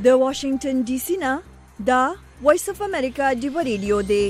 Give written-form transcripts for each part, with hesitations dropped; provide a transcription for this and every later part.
د واشنگټن ډي سي نه دا وایس اف امریکا ډیو ریډیو دی.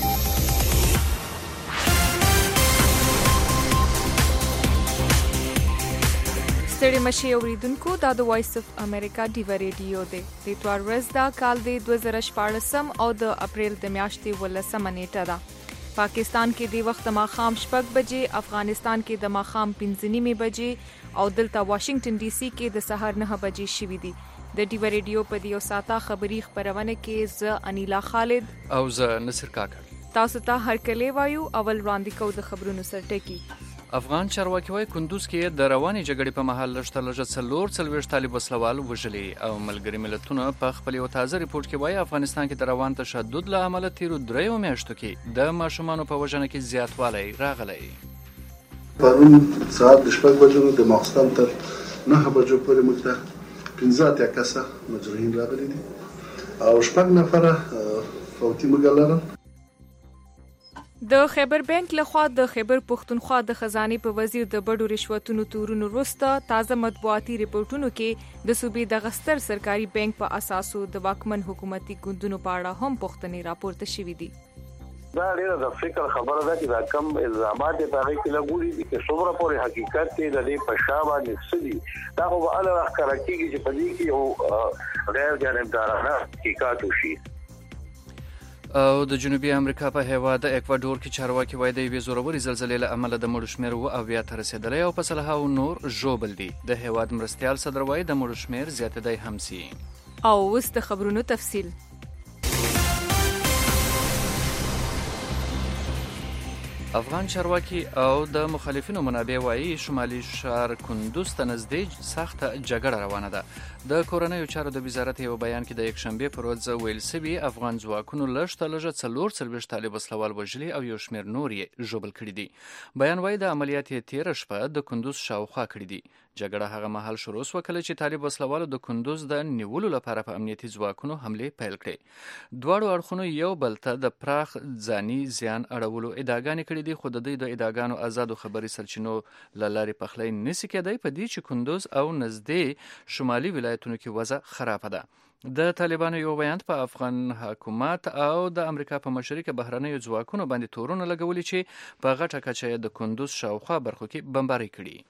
ستړي مشي اوریدونکو دا د وایس اف امریکا ډیو ریډیو دی. د اتوار ورځ دا کال دی 2014 او د اپریل د میاشتې 18 نیټه ده. پاکستان کې د وخت ماخام 6 بجې، افغانستان کې د ماخام 5:30 بجې او دلته واشنگټن ډي سي کې د سحر 9 بجې شوي دي. د ډیو ریډیو په دیو ساته خبری خبرونه کې ز انیلا خالد او ز نصر کاکړ تاسو ته هر کله وایو. اول وړاندې کو د خبرونو سرټکی. افغان چارواکي وايي کندوز کې د رواني جګړې په مهال لږ 40 طالب وسلوال وژلي او ملګری ملتونه په خپل یو تازه ریپورت کې وايي افغانستان کې د روان تشدد له امله تیرو 3 میاشتو کې د ماشومانو په وژنه کې زیاتوالی راغلی. پرون ساعت د 6 بجو د ماخستن تر 9 بجو پورې موږ 15 کسه مجروحین راغلي دي او 6 نفره فوتي مګلرن. د خیبر بانک لخوا د خیبر پښتونخوا د خزانه په وزیر د بډو رشوتونو تورونو وروسته تازه مطبوعاتي ریپورتونو کې د صوبې د غستر سرکاري بانک په اساسو د واکمن حکومتي ګوندونو په اړه هم پوښتنې راپورته شوې دي. دا ډیره د فکر خبره ده چې دا کم الزامات په هغه کې لګوري دي چې څومره پورې حقیقت دی د دې په شابه نسدي. دا خو به الله راخره کیږي چې په دې کې یو غیر جانبدارانه حقیقت وشي. او د جنوبي امریکا په هیواد اکوادور کې چارواکي وايي د یوې زوروري زلزلې له امله د مړو شمېر او بیا ته رسیدلی او په سلهاو نور ژوبل دي. د هیواد مرستیال صدر وايي د مړو شمېر زیاتېدی هم سي. او اوس د خبرونو تفصیل. افغان چارواکي او د مخالفینو منابع وايي شمالي شهر کندوز ته نږدې سخته جګړه روانه ده. د کورنیو چارو د وزارت یو بیان کې د یکشنبه پر ورځ ویل شوي افغان ځواکونو لږ 40 طالب وسلوال وژلي او یو شمېر نور یې ژوبل کړي دي. بیان وايي د عملیات یې 13 شپه د کندوز شاوخوا کړي دي. جګړه هغه مهال شروع شوه کله چې طالب وسلوالو د کندوز د نیولو لپاره په امنیتي ځواکونو حمله پیل کړې. دواړو اړخونو یو بل ته د پراخ ځاني زیان اړولو ادعاګانې کړې دي، خو د دوی د ادعاګانو آزادو خبري سرچینو له لارې پخلی نشي کېدی په دې چې کندوز او نږدې شمالي ولایتونو کې وضع خرابه ده. د طالبانو یو بیان په افغان حکومت او د امریکا په مشرۍ کې بهرنیو ځواکونو باندې تورونه لګولي چې په غټه کچه د کندوز شاوخوا برخو کې بمباري کړي.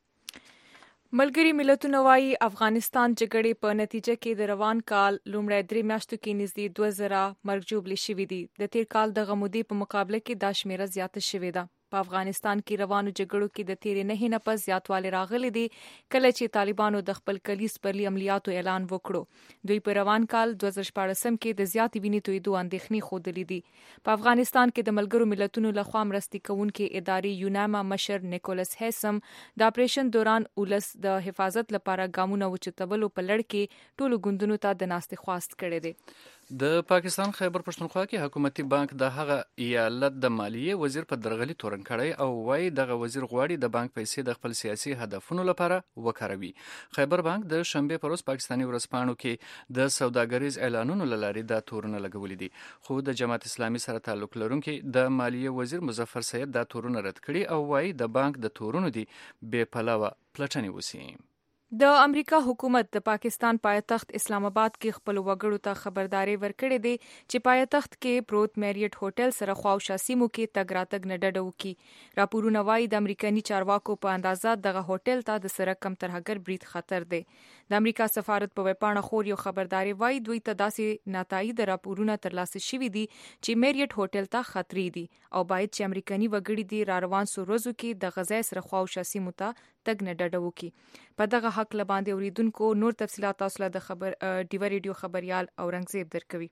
ملګری ملتونه وايي افغانستان جګړې په نتیجه کې د روان کال لومړی 3 میاشتو کې نږدې 2000 مرګ ژوبلې شوي دي. د تیر کال د غمودي په مقابله کې دا شمیره زیاته شوې ده. په افغانستان کې روانو جګړو کې د تیرې نه نه پس زیاتوالی راغلی دی کله چې طالبانو د خپل کلیس پرلی عملیاتو اعلان وکړو. دوی په روان کال 2014 کې د زیات وینې تویدو اندېښنې ښودلې دي. په افغانستان کې د ملګرو ملتونو لخوا مرستې کوونکې ادارې یوناما مشر نیکولس هیسم د اپریشن دوران ولس د حفاظت لپاره ګامونه وچتولو په لړ کې ټولو ګوندونو ته د ناستې خواست کړی دی. د پاکستان خیبر پښتونخوا کې حکومتي بانک د هغه ایالت د مالیې وزیر په درغلي تورن کړی او وايي دغه وزیر غواړي د بانک پیسې د خپل سیاسي هدفونو لپاره وکاروي. خیبر بانک د شنبه پر ورځ پاکستاني ورځپاڼو کې د سوداګریز اعلانونو له لارې دا تورونه لګولي دي، خو د جماعت اسلامي سره تعلق لرونکي د مالیې وزیر مظفر سید دا تورونه رد کړي او وايي د بانک د تورونو دي بې پلوه پلټنې وسي. د امریکا حکومت د پاکستان پایتخت اسلام آباد کې خپل وګړو ته خبرداري ورکړې ده چې پایتخت کې پروت میریټ هوټل سره خواوشا سیمو کې تګ راتګ نه ډډه وکړي. راپورونه وايي د امریکایي چارواکو په اندازه دغه هوټل ته د سره کم ترهګر برید خطر دی. د امریکا سفارت په ویبپاڼه خور یو خبرداري وايي دوی ته داسې ناتایید راپورونه ترلاسه شوي دي چې میریټ هوټل ته خطرې دي او باید چې امریکایي وګړي دي را روان سو ورځو کې د غزا سره خواوشا سیمو ته تګ نه ډډه وکړي. په دغه حق لباندې اوریدونکو نور تفصيلات تاسو له خبر ډیو ریډیو خبريال اورنګزیب درکوي.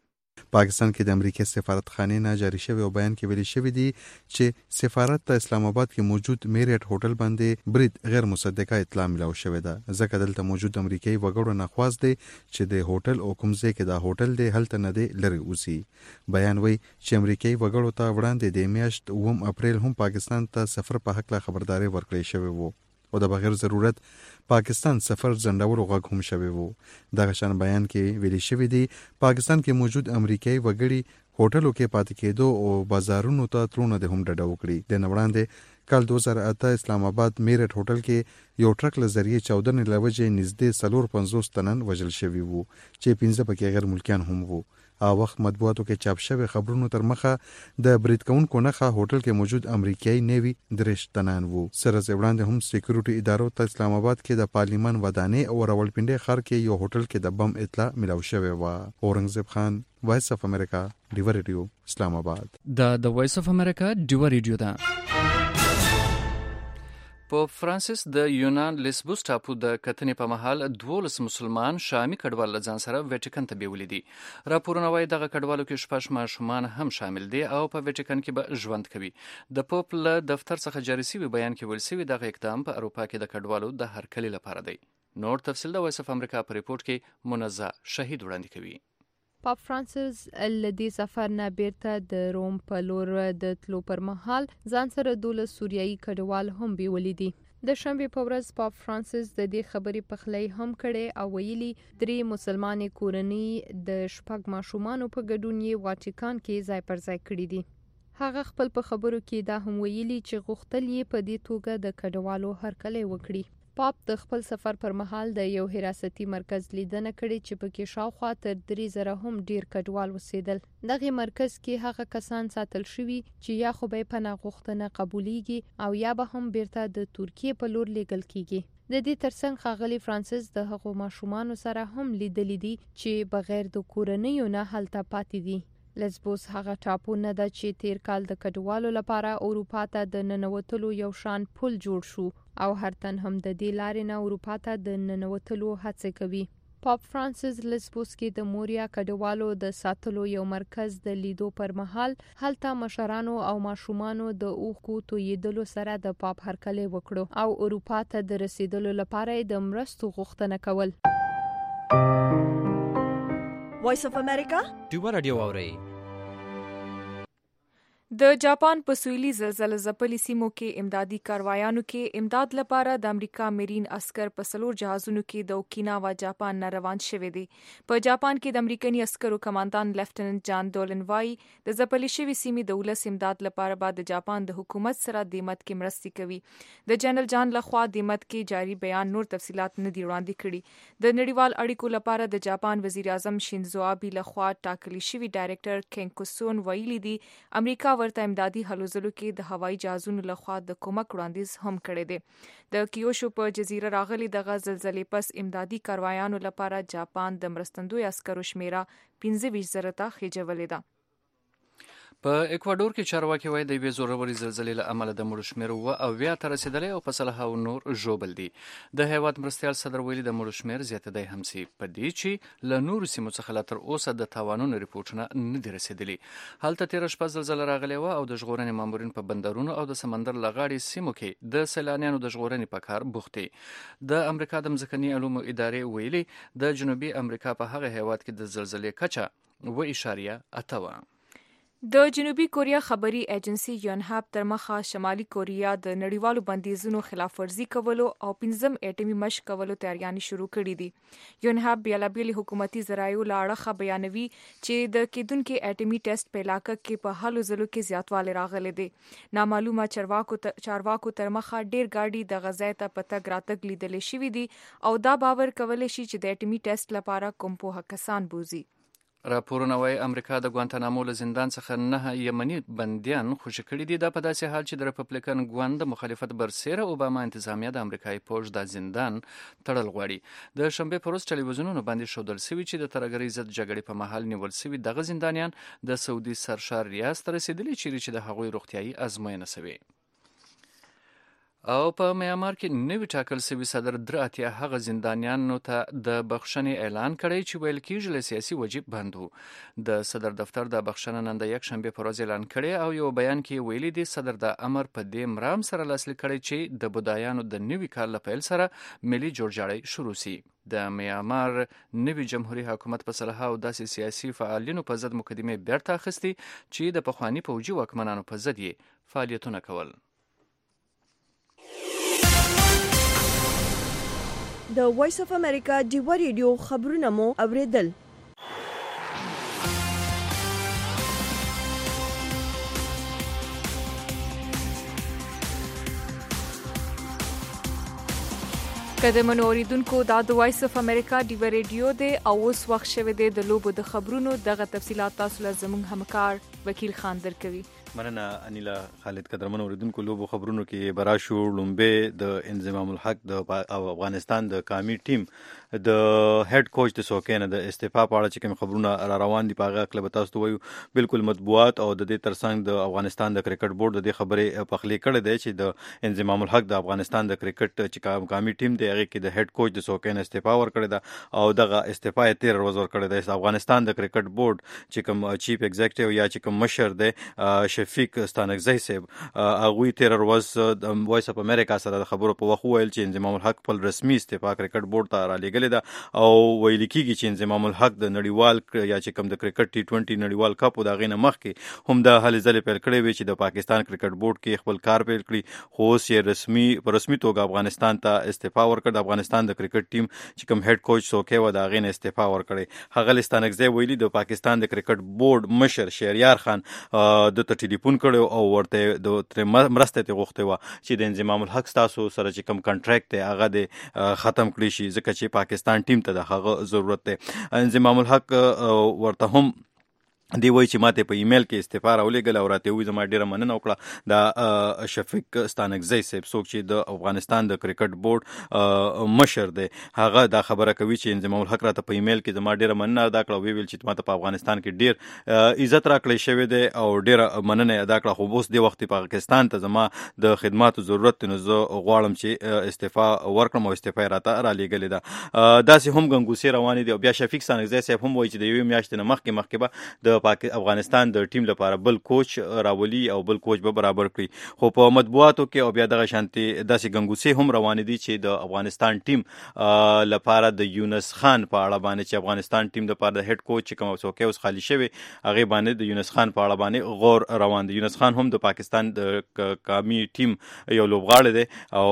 پاکستان کې د امریکای سفارتخانې نه جاری شوی او بیان کې ویل شوی دی چې سفارت ته اسلام آباد کې موجود میریټ هوټل باندې برید غیر مصدقه اطلاع ملو شوې ده. ځکه دلته موجود امریکایي وګړو نه خواست دی چې د هوټل او کوم ځای کې دا هوټل دی هلته نه دی لري اوسي. بیان وایي چې امریکایي وګړو ته وړاندې د میاشت 9 اپریل هم پاکستان ته سفر په حق لا خبرداري ورکړې شوې وو او د بغیر ضرورت پاکستان سفر ځنډولو غږ هم شوی وو. دغه شان بیان کې ویلي شوی دی پاکستان کې موجود امریکایي وګړي هوټلو کې پاتې کېدو او بازارونو ته ترونه د هم ډډه وکړي. د نوړاندې کال 2008 اسلام آباد میرټ هوټل کې یو ټرک له ذریعه 14 لوجه نږدې 450 تنن وژل شوي وو چې 15 پکې غیر ملکیان هم وو. وخت مطبوعاتو کې چاپ شوی خبرونو تر مخه د برید کوونکو نخښه هوټل کې موجود امریکایي نیوی 3 تنان وو. سره وړاندې هم سکیورټي ادارو ته اسلام آباد کې د پارلیمان ودانې او راولپنډي ښار کې یو هوټل کې د بم اطلاع ملاو شوی و. اورنګزیب خان، وایس اف امریکا، ډیو ریډیو، اسلام آباد. د وایس اف امریکا ډیو ریډیو ده. پوپ فرانسیس د یونان لیسبوس ټاپو د کتنې په مهال 12 مسلمان شامي کډوال له ځان سره ویټیکن ته بیولي دي. راپورونه وايي دغه کډوالو کې 6 ماشومان هم شامل دي او په ویټیکن کې به ژوند کوي. د پوپ له دفتر څخه جاري شوی بیان کې ویل شوی دغه اقدام په اروپا کې د کډوالو د هرکلي لپاره دی. نور تفصیل د وایس اف امریکا په ریپورت کې منزه شهید وړاندې کوي. پاپ فرانسیس لدی سفر نه بیرته د روم په لور د تلو پر مهال ځان سره 12 سوریایي کډوال هم بیولي دي. د شنبه په ورځ پاپ فرانسیس د دې خبرې پخلی هم کړي او ویلي 3 مسلمانې کورنۍ د 6 ماشومان په ګډون یې واټیکان کې ځای پر ځای کړي دي. هغه خپل په خبرو کې دا هم ویلي چې غوښتل یې په دې توګه د کډوالو هرکلی وکړي. پاپ د خپل سفر پر مهال د یو حراستي مرکز لیدنه کړې چې پکې شاوخوا تر 3000 هم ډیر کډوال اوسېدل. دغه مرکز کې هغه کسان ساتل شوي چې یا خو به پناه غوښتنه قبوليږي او یا به هم بیرته د ترکیه په لور لیږل کیږي. د دې ترڅنګ ښاغلي فرانسیس د هغو ماشومان سره هم لیدلې دي چې بغیر د کورنۍ نه هلته پاتې دي. لیسبوس هغه ټاپو نه ده چې تیر کال د کډوالو لپاره اروپا ته د ننوتلو یو شان پل جوړ شو او هر تن هم د دې لارې نه اروپا ته د ننوتلو هڅه کوي. پاپ فرانسیس لیسبوس کې د موریا کډوالو د ساتلو یو مرکز د لیدو پر مهال هلته مشرانو او ماشومانو د اوښکو تویېدلو سره د پاپ هرکلی وکړو او اروپا ته د رسیدلو لپاره د مرستو غوښتنه کول. وایس اف امریکا ډیو ریډیو اورئ. د جاپان په سویلي زلزلې ځپلي سیمو کې امدادي کاروایانو کې امداد لپاره د امریکا میرین عسكر په 4 جهازونو کې د اوکیناوا جاپان نه روان شوي دي. په جاپان کې د امریکایي عسکرو کمانډان لیفټننټ جان دولن وايي د ځپلي شوي سیمې د ولس امداد لپاره بعد د جاپان د حکومت سره د مت کې مرستې کوي. د جنرال جان لخوا د مت کې جاری بیان نور تفصيلات نه دی وړاندې کړي. د نړیوال اړیکو لپاره د جاپان وزیر اعظم شینزو آبي لخوا ټاکلي شوی ډایریکټر کینکوسون ویلي دي امریکا ورته امدادي هلوځلو کې د هوایي جهازونو لخوا د کومک وړاندیز هم کړی دی. د کیوشو په جزیره راغلي دغه زلزلې پس امدادي کاروایانو لپاره جاپان د مرستندوی عسکرو شمیره 25,000 ته خېجولې ده. په اکوادور کې چارواکي وایي د یوې زورورې زلزلې له امله د مړو شمېر 9 ته رسېدلی او په سلهاو نور ژوبل دي. د هیواد مرستیال صدر ویلي د مړو شمېر زیاتېدی هم سي په دې چې له نورو سیمو څخه لا تر اوسه د تاوانونو ریپورټونه نه دي رسېدلي. هلته تېره شپه زلزله راغلې وه او د ژغورنې مامورین په بندرونو او د سمندر له غاړې سیمو کې د سیلانیانو د ژغورنې په کار بوخت دي. د امریکا د مځکني علومو ادارې ویلي د جنوبي امریکا په هغه هیواد کې د زلزلې کچه 1.8 وه. د جنوبي کوریا خبري ایجنسی یونهاب تر مخه شمالي کوریا د نړیوالو بندیزونو خلاف ورزي کولو او 5م اټومي مشق کولو تیاریانې شروع کړې دي. یونهاب بیلابېل حکومتي ذرایعو له اړخه بیانوي چې د کېدونکو اټومي ټیسټ په علاقه کې په هلو ځلو کې زیاتوالی راغلی دی. نامعلومه چارواکو تر مخه ډیر ګاډي د غزا ته په تګ راتګ لیدل شوي دي او دا باور کولی شي چې د اټومي ټیسټ لپاره کوم پوهه کسان بوزي. راپورونه وايي امریکا د ګوانتانامو له زندان څخه 9 یمني بندیان خوشي کړي دي. دا په داسې حال چې د ریپبلیکن ګوند د مخالفت برسیره اوباما انتظامیه د امریکایي پوج د زندان تړل غواړي. د شنبه پر ورځ ټلویزیونونو باندې ښودل شوي چې د ترهګرۍ ضد جګړې په مهال نیول شوي دغه زندانیان د سعودي سرشار ریاض ته رسېدلي چیرې چې د هغوی روغتیایي ازموینه شوې. او په میامار کې نوی ټاکل شوی صدر دراتیا هغه زندانیانو ته د بخښنې اعلان کړی چې ویل کېږي له سیاسي وجې بند وو. د صدر دفتر د بخښنه نن د یک شنبه پر ورځ اعلان کړی او یو بیان کې ویلي دی صدر د امر په دې مرام سره لاسلیک کړی چې د بودایانو د نوي کال له پیل سره ملي جوړجاړی شروع شي. د میامار نوي جمهوریت حکومت په صلاح او داسې سیاسي فعالینو په ضد مقدمه بیرته اخیستي چې د پخوانی پوجي واکمنانو په ضد یې فعالیتونه کول. د وایس اف امریکا ډیو ریډیو خبرونه مو اوریدل. قدمنو اوریدونکو دا د وایس اف امریکا ډیو ریډیو دی او اوس وخت شوه دی د لوبو د خبرونو دغه تفصيلات تاسو له زموږ همکار وکیل خان درکوي. مننه انیلا خالد. قدرمن اوریدونکو لوبو خبرونو کې براشو لومبه د انضمام الحق د افغانستان د قومي ټیم د هډ کوچ د سوکینه د استعفا په اړه چې کوم خبرونه را روان دي په هغه کله تاسو ته وایو. بالکل مطبوعات او د دې ترڅنګ د افغانستان د کرکټ بورډ د خبرې پخلی کړې ده چې د انضمام الحق د افغانستان د کرکټ چې قومي ټیم دی هغه کې د هډ کوچ د سوکینه استعفا ورکړې ده او دغه استعفا یې 13 ورځې ورکړې ده. افغانستان د کرکټ بورډ چې کوم چیف ایگزیکټیو یا چې کوم مشر دی شفیق ستانکزی صاحب هغه 13 ورځې د وایس اف امریکا سره د خبرو په وخت ویل چې انضمام الحق په رسمي استعفا کرکټ بورډ ته را لېږلې ده او ویل کېږي چې انضمام الحق د نړیوال یا چې کوم د کرکټ T20 نړیوال کپ او د غینه مخکې هم د هلې ځلې پیل کړې وي چې د پاکستان کرکټ بورډ کې خپل کار پیل کړي خو اوس یې په رسمي توګه افغانستان ته استعفا ورکړ. د افغانستان د کرکټ ټیم چې کوم هډ کوچ سوکې و د غینه استعفا ورکړي. هغه ستانکزی ویلي د پاکستان د کرکټ بورډ مشر شهریار خان د ټلیفون کړو او ورته د مرسته ته غوښته و چې د انضمام الحق تاسو سره چې کوم کنټریکټ دی هغه د ختم کړی شي ځکه چې پاکستان ټیم ته د هغه ضرورت دی. انضمام الحق ورته هم دی وای چې ماته په ایمیل کې استعفا راولېږل او راته وی زما ډیره مننه وکړه د شفیق ستانکزی صاحب څوک چې د افغانستان د کرکټ بورډ مشر دی هغه دا خبره کوي چې انضمام الحق راته په ایمیل کې زما ډیره مننه ادا کړه ویل چې ماته په افغانستان کې ډیر عزت راکړی شوی دی او ډیره مننه ادا کړه خو اوس د وخت پاکستان ته زما د خدماتو ضرورت نه زه غواړم چې استعفا ورکړم او استعفا راته را لېږلې ده. داسې هم ګنګوسې روانې دي او بیا شفیق ستانکزی صاحب هم وایي چې د یوې میاشتې نه مخکې به د افغانستان د ټیم لپاره بل کوچ راولي او بل کوچ به برابر کړي. خو په مطبوعاتو کې او بیا دغه شانتي داسې ګنګوسې هم روانې دي چې د افغانستان ټیم لپاره د یونس خان په اړه باندې چې افغانستان ټیم لپاره د هډ کوچ کوم څوک اوس خالی شوی هغه باندې د یونس خان په اړه باندې غور روان دي. یونس خان هم د پاکستان د قومي ټیم یو لوبغاړی دی او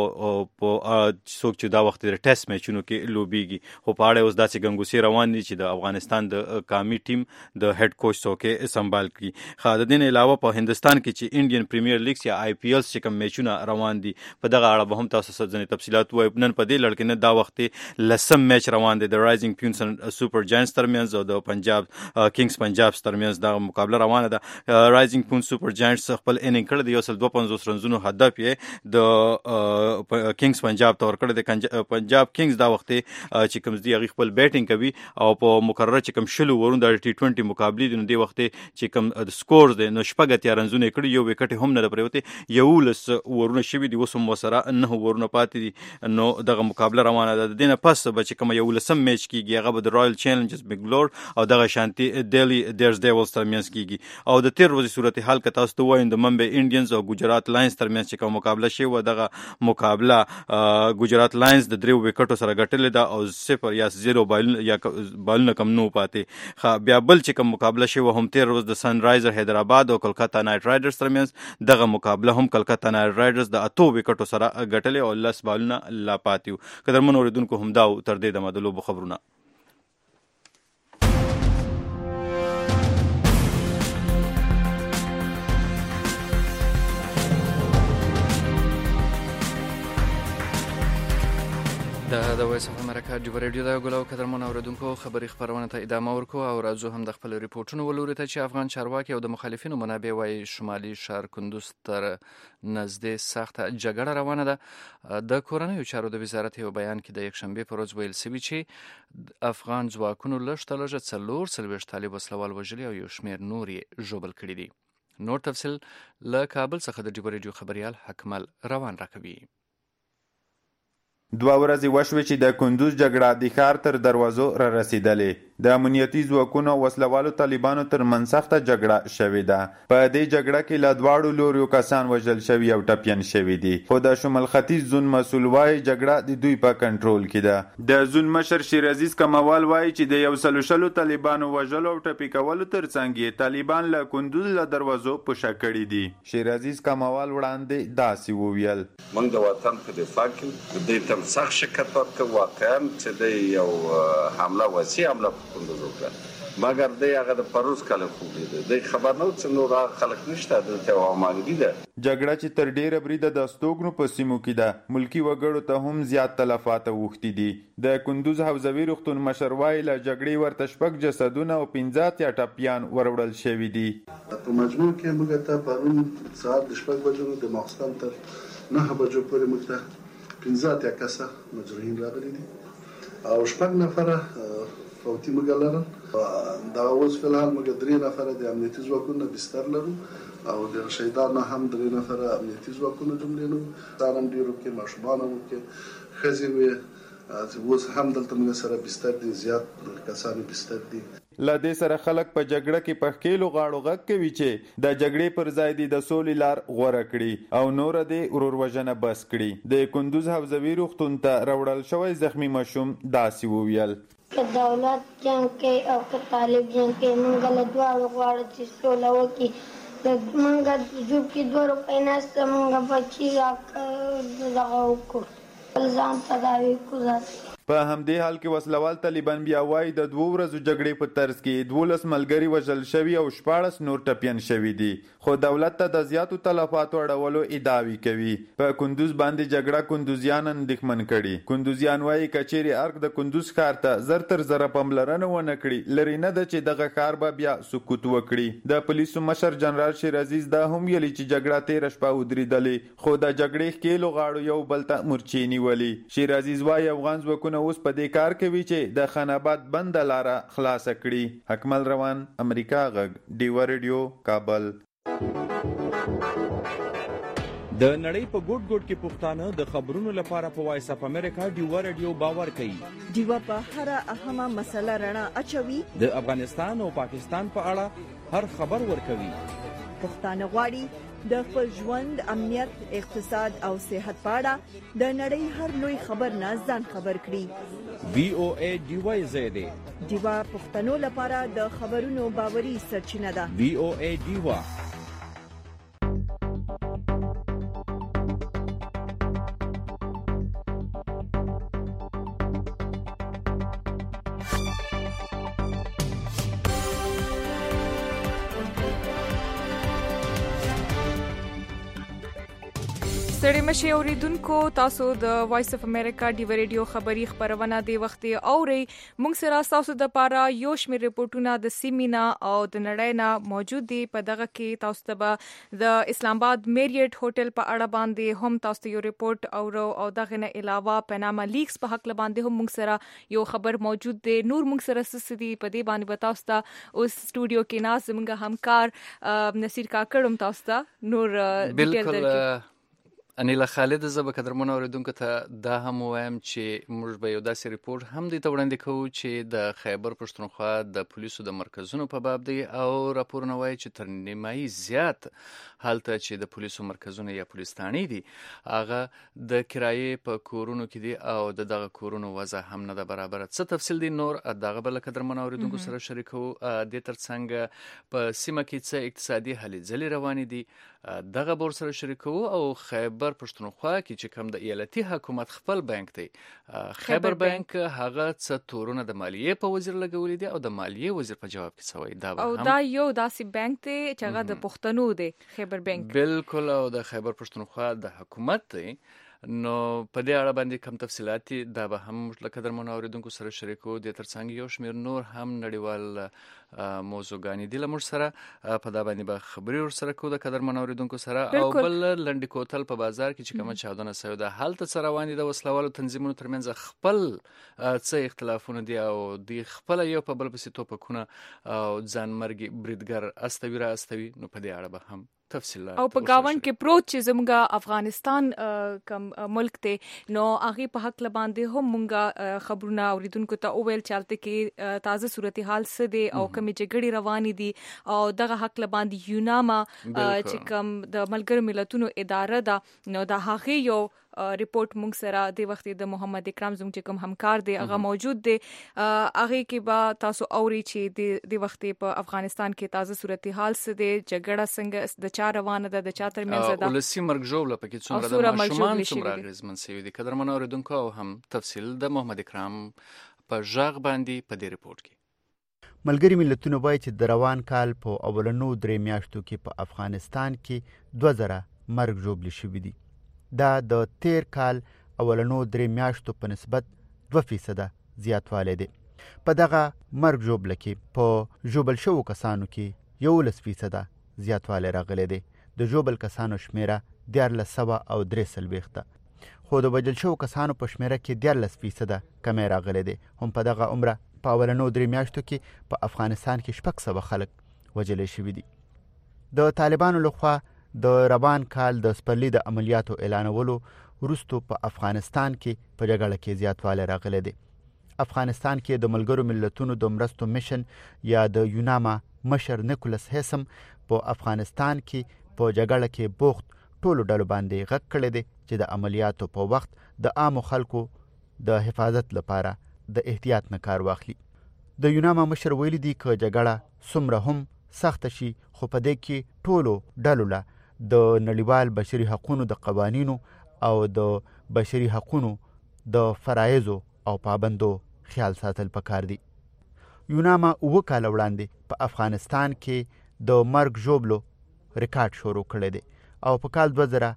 څوک چې دا وخت د ټیسټ میچونو کې لوبيږي خو په اړه اوس داسې ګنګوسې روان دي چې د افغانستان د قومي ټیم د هډ کوچ څوکې سنبال کړي. خو د دې علاوه په هندستان کې چې انډین پریمیر لیګ یا آی پی ایل چې کوم میچونه روان دي په دغه اړه به هم تاسو سره ځنې تفصيلات وایو. نن په دې لړ کې نه دا وخت لسم میچ روان دي د رایزینګ پیونس سوپر جاینټس ترمنځ او د پنجاب کینګز پنجاب ترمنځ دا مقابله روانه ده. رایزینګ پیونس سوپر جاینټس خپل انینګ کړی د 152 رنزونو هدف یې د کینګز پنجاب تور کړی د پنجاب کینګز دا وخت چې کوم دی هغه خپل بیټینګ کوي او په مقرره چې کوم شلو ورونو د T20 مقابله د وخت چې کوم د سکور دی نو شپږ اتیا رنزونه کړي یو وکټ هم نه پریوته یو لس ورونه شوی دی وسم وسره نه ورونه پاتې دي نو دغه مقابله روانه ده. د دینه پس به چې کوم یو لسم میچ کیږي هغه به د رائل چیلنجرز بنگلور او دغه شانتي ډیلی ډیرز دیولز ترمنځ کیږي او د 13 ورځې صورتحال که تاسو ته وایم د ممبئی انډینز او ګجرات لاینز ترمنځ چې کوم مقابله شي و دغه مقابله ګجرات لاینز د دریو وکټو سره ګټلې ده او 0 یا 0 بالونه کم نو پاتې. بیا بل چې کوم مقابله شي و هم 13 ورځ د سن رایزر حیدرآباد او کلکتا نایټ رایډرز ترمنځ دغه مقابله هم کلکتا نایټ رایډرز د 8 وکټو سره ګټلې او 10 بالونه لا پاتیو. قدرمن اوریدونکو هم دا تر دې د مدلوب خبرونه د وایس اف امریکا ډیو ریډیو د ګلو قدرمن اوریدونکو خبري خبرونه ته ادامه ورکو او راځو هم د خپل ریپورتونو ولوري ته چې افغان چارواکي او د مخالفینو منابع وايي شمالي شهر کندوز تر نزدې سخته جګړه روانه ده. د کورنیو چارو د وزارت یو بیان کې د یکشنبه پر ورځ ویل سوي چې افغان ځواکونو لږ 4 طالب وسلوال وژلي او یو شمېر نور یې ژوبل کړي دي. نور تفصیل له کابل څخه د ډیو ریډیو خبريال حکمل روان راکوي. 2 ورځې وشوې چې د کندوز جګړه د ښار تر دروازو را رسیدلې. د امنیتي ځواکونو وسلوالو طالبانو تر من سخته جګړه شوې ده. په دې جګړه کې له دواړو لوريو کسان وژل شوي او ټپیان شوي دي خو د شمال ختیځ زون مسول وايي جګړه د دوی په کنټرول کې ده. د زون مشر شیر عزیز کموال وايي چې د 100 طالبانو وژلو او ټپي کولو ترڅنګ یې طالبان له کندوز له دروازو پوښه کړي دي. شیر عزیز کموال وړاندې داسې وویل موږ د وطن په دفاع کې د تم سخت شکایت ورکړ واقعا چې د یو حمله وسیع حمله کندوز وکړه مګر دی هغه د پروز کله خوب دی خبر نه چې نور خلک نشته د توامانګي ده. جګړه چې تر ډیره بریده د استوګنو په سیمو کې ده ملکی وګړو ته هم زیات تلفات اوښتي دي. د کندوز حوزوي روغتون مشر وایي له جګړې ورته 6 جسدونه او 15 ټپیان وروړل شوي دي. په مجموع کې موږ ته پرون ساعت 6 بجو د ماخستن تر 9 بجو پورې موږ ته 15 کسه مجروحین راغلي دي او 6 نفره فوتي موږ لرل. دا اوس په الحال موږ 3 نفره د امنیتي ځواکونو بستر لرو او د شهیدانو هم 3 نفره امنیتي ځواکونو جملې نو ځانم ډیرو کې ماشومان وو کې خزي وي اوس هم دلته موږ سره بستر دي زیات کسانو بستر دي. لا دې سره خلک په جګړه کې په خېلو غاړو غږ کوي چې د جګړې پر ځای دي د سولې لار غوره کړي او نور دې ورور وژنه بس کړي. د کندوز حوزوي روغتون ته راوړل شوی زخمی ماشوم داسې وویل که دولت جنگ کوي او که طالب جنگ کوي موږ له دواړو غواړو چې سوله وکړي. موږ جوب کې 2 روپۍ نشته موږ بچي دغه وکړو ځان تداوي کړو. په همدې حال کې وسلوال طالبان بیا وایي د 2 ورځو جګړې په ترڅ کې 12 ملګري وژل شوي او 14 نور ټپیان شوي دي خو دولت ته د زیاتو تلفاتو اړولو ادعاوې کوي. په کندوز باندې جګړه کندوزیان اندېښمن کړي. کندوزیان وایي کچېرې ارګ د کندوز ښار ته زر تر زره پاملرنه ونه کړي لري نه ده چې دغه ښار به بیا سکوت وکړي. د پولیسو مشر جنرال شیر عزیز دا هم ویلي چې جګړه 13 شپه ودرېدلې خو د جګړې ښکېلو غاړو یو بل ته مورچې نیولې. شیر عزیز وایي افغان ځواکونه اوس په دې کار کوي چې د خان آباد بنده لاره خلاصه کړي. حکمل روان امریکا غږ ډیوا ریډیو کابل. د نړۍ په ګوټ ګوټ کې پښتانه د خبرونو لپاره په وایس اپ امریکا ډیوا ریډیو باور کوي. ډیوا په هر اهمه مسله رڼا اچوي. د افغانستان او پاکستان په اړه هر خبر ورکوي. پښتانه غواړي د خپل ژوند امنیت اقتصاد او صحت په اړه د نړۍ هر لوی خبر نه ځان خبر کړي. VOA ډیوا زیاده ډیوا پښتنو لپاره د خبرونو باوري سرچینه ده. VOA ډیوا ستړي مشي اوریدونکو تاسو د وایس اف امریکا ډیوا ریډیو خبری خبرونه دی وخت اوري موږ سره تاسو د پاره یو شمېر ریپورتونه د سیمینا او د نړۍ نه موجود دي. په دغه کې تاسو ته د اسلام آباد میریټ هوټل په اړه باندې هم تاسو یو ریپورت او دغه نه علاوه پناما لیکس په حق باندې هم موږ سره یو خبر موجود دی. نور موږ سره سسدي په دې باندې تاسو ته اوس سټوډیو کې ناز زموږ همکار نصیر کاکړم تاسو ته نور ډیټیل درکړي. انیلا خالد زه به قدرمن اوریدونکو ته دا هم وایم چې موږ به یو داسې ریپورت هم دې ته وړاندې کوو چې د خیبر پښتونخوا د پولیسو د مرکزونو په باب دی او راپورونه وایي چې تر نیمایي زیات هلته چې د پولیسو مرکزونه یا پولیس تانې دي هغه د کرایې په کورونو کې دي او دغه کورونو وضع هم نه ده برابره. څه تفصیل دي نور دغه به له قدرمن اوریدونکو سره شریکو. دې ترڅنګ په سیمه کې څه اقتصادي هلې ځلې روانې دي دغه بور سره شریکو او خیبر پښتونخوا کې چې کوم د ایالتي حکومت خپل بانک دی خیبر بانک هغه څه تورونه د مالیې په وزیر لګولې دي او د مالیې وزیر په جواب کې څه وایي او دا یو داسې بانک دی چې هغه د پښتنو دی خیبر بانک بالکل او د خیبر پښتونخوا د حکومت دی. نو په دې اړه باندې کوم تفصيلات دا به هم لکه درمن اوریدونکو سره شریکو د ترڅنګ یو شمیر نور هم نړیوال موضوعګانی دي لمر سره په دا باندې به خبري ور سره کو د قدرمن اوریدونکو سره او بل لنډی کوتل په بازار کې چې کوم چاودنه سوي ده حالت سره روان دي د وسلوالو تنظیمونو ترمنځ خپل څه اختلافونه دي او د خپل یو په بل پسې توپکونه او ځان مرګي بریدګر استوي را استوي. نو په دې اړه به هم تفصیلات او په گاون کې پروت چې زموږ افغانستان کم ملک ته نو هغه په حق لباندې هم مونږه خبرونه اوریدونکو ته اوویل چالت کې تازه صورتحال څه دي او کوم جګړې روانې دي او دغه حق لباندې یوناما چې کوم د ملګرو ملتونو اداره ده نو دا هغه یو ریپورت مونږ سره د وخت د محمد اکرام زموږ چې کوم همکار دی هغه موجود دی هغه کې با تاسو اوري چې د وخت په افغانستان کې تازه صورتحال څه دي جګړه څنګه د چا روانه ده د چا ترمنځ ده ولسی مرګ جوړه پکې څومره د ماشومان څومره اغیزمن شوی دي قدرمن اوریدونکو او هم تفصیل د محمد اکرام په ژغ باندې په دې ریپورت کې. ملګري ملتونه وایي چې د روان کال په اولنو 3 میاشتو کې په افغانستان کې 2000 مرګ ژوبل شوي دي. دا د تیر کال اولنو 3 میاشتو په نسبت 2% زیاتوالی دی. په دغه مرګ ژوبل کې په ژوبل شوو کسانو کې 11% زیاتوالی راغلی دی. د ژوبل کسانو شمیره 1443 ده، خو د وژل شوو کسانو په شمیره کې 14% کمی راغلی دی. هم په دغه عمره په اولنو 3 میاشتو کې په افغانستان کې 600 خلک وژل شوي دي. د طالبانو لخوا د روان کال د سپرلي د عملیاتو اعلانولو وروسته په افغانستان کې په جګړه کې زیاتوالی راغلی دی. افغانستان کې د ملګرو ملتونو د مرستو میشن یا د یوناما مشر نیکولس هیسم په افغانستان کې په جګړه کې بوخت ټولو ډلو باندې غږ کړی دی چې د عملیاتو په وخت د عامو خلکو د حفاظت لپاره د احتیاط نه کار واخلي. د یوناما مشر ویلي دی که جګړه څومره هم سخته شي خو په دې کې ټولو ډلو له د نړیوال بشري حقوقو د قوانینو او د بشري حقوقو د فرایضو او پابندو خیال ساتل پکار دي. یوناما 9 کال وړاندې په افغانستان کې د مرګ ژوبلو ریکارډ شروع کړی دی او په کال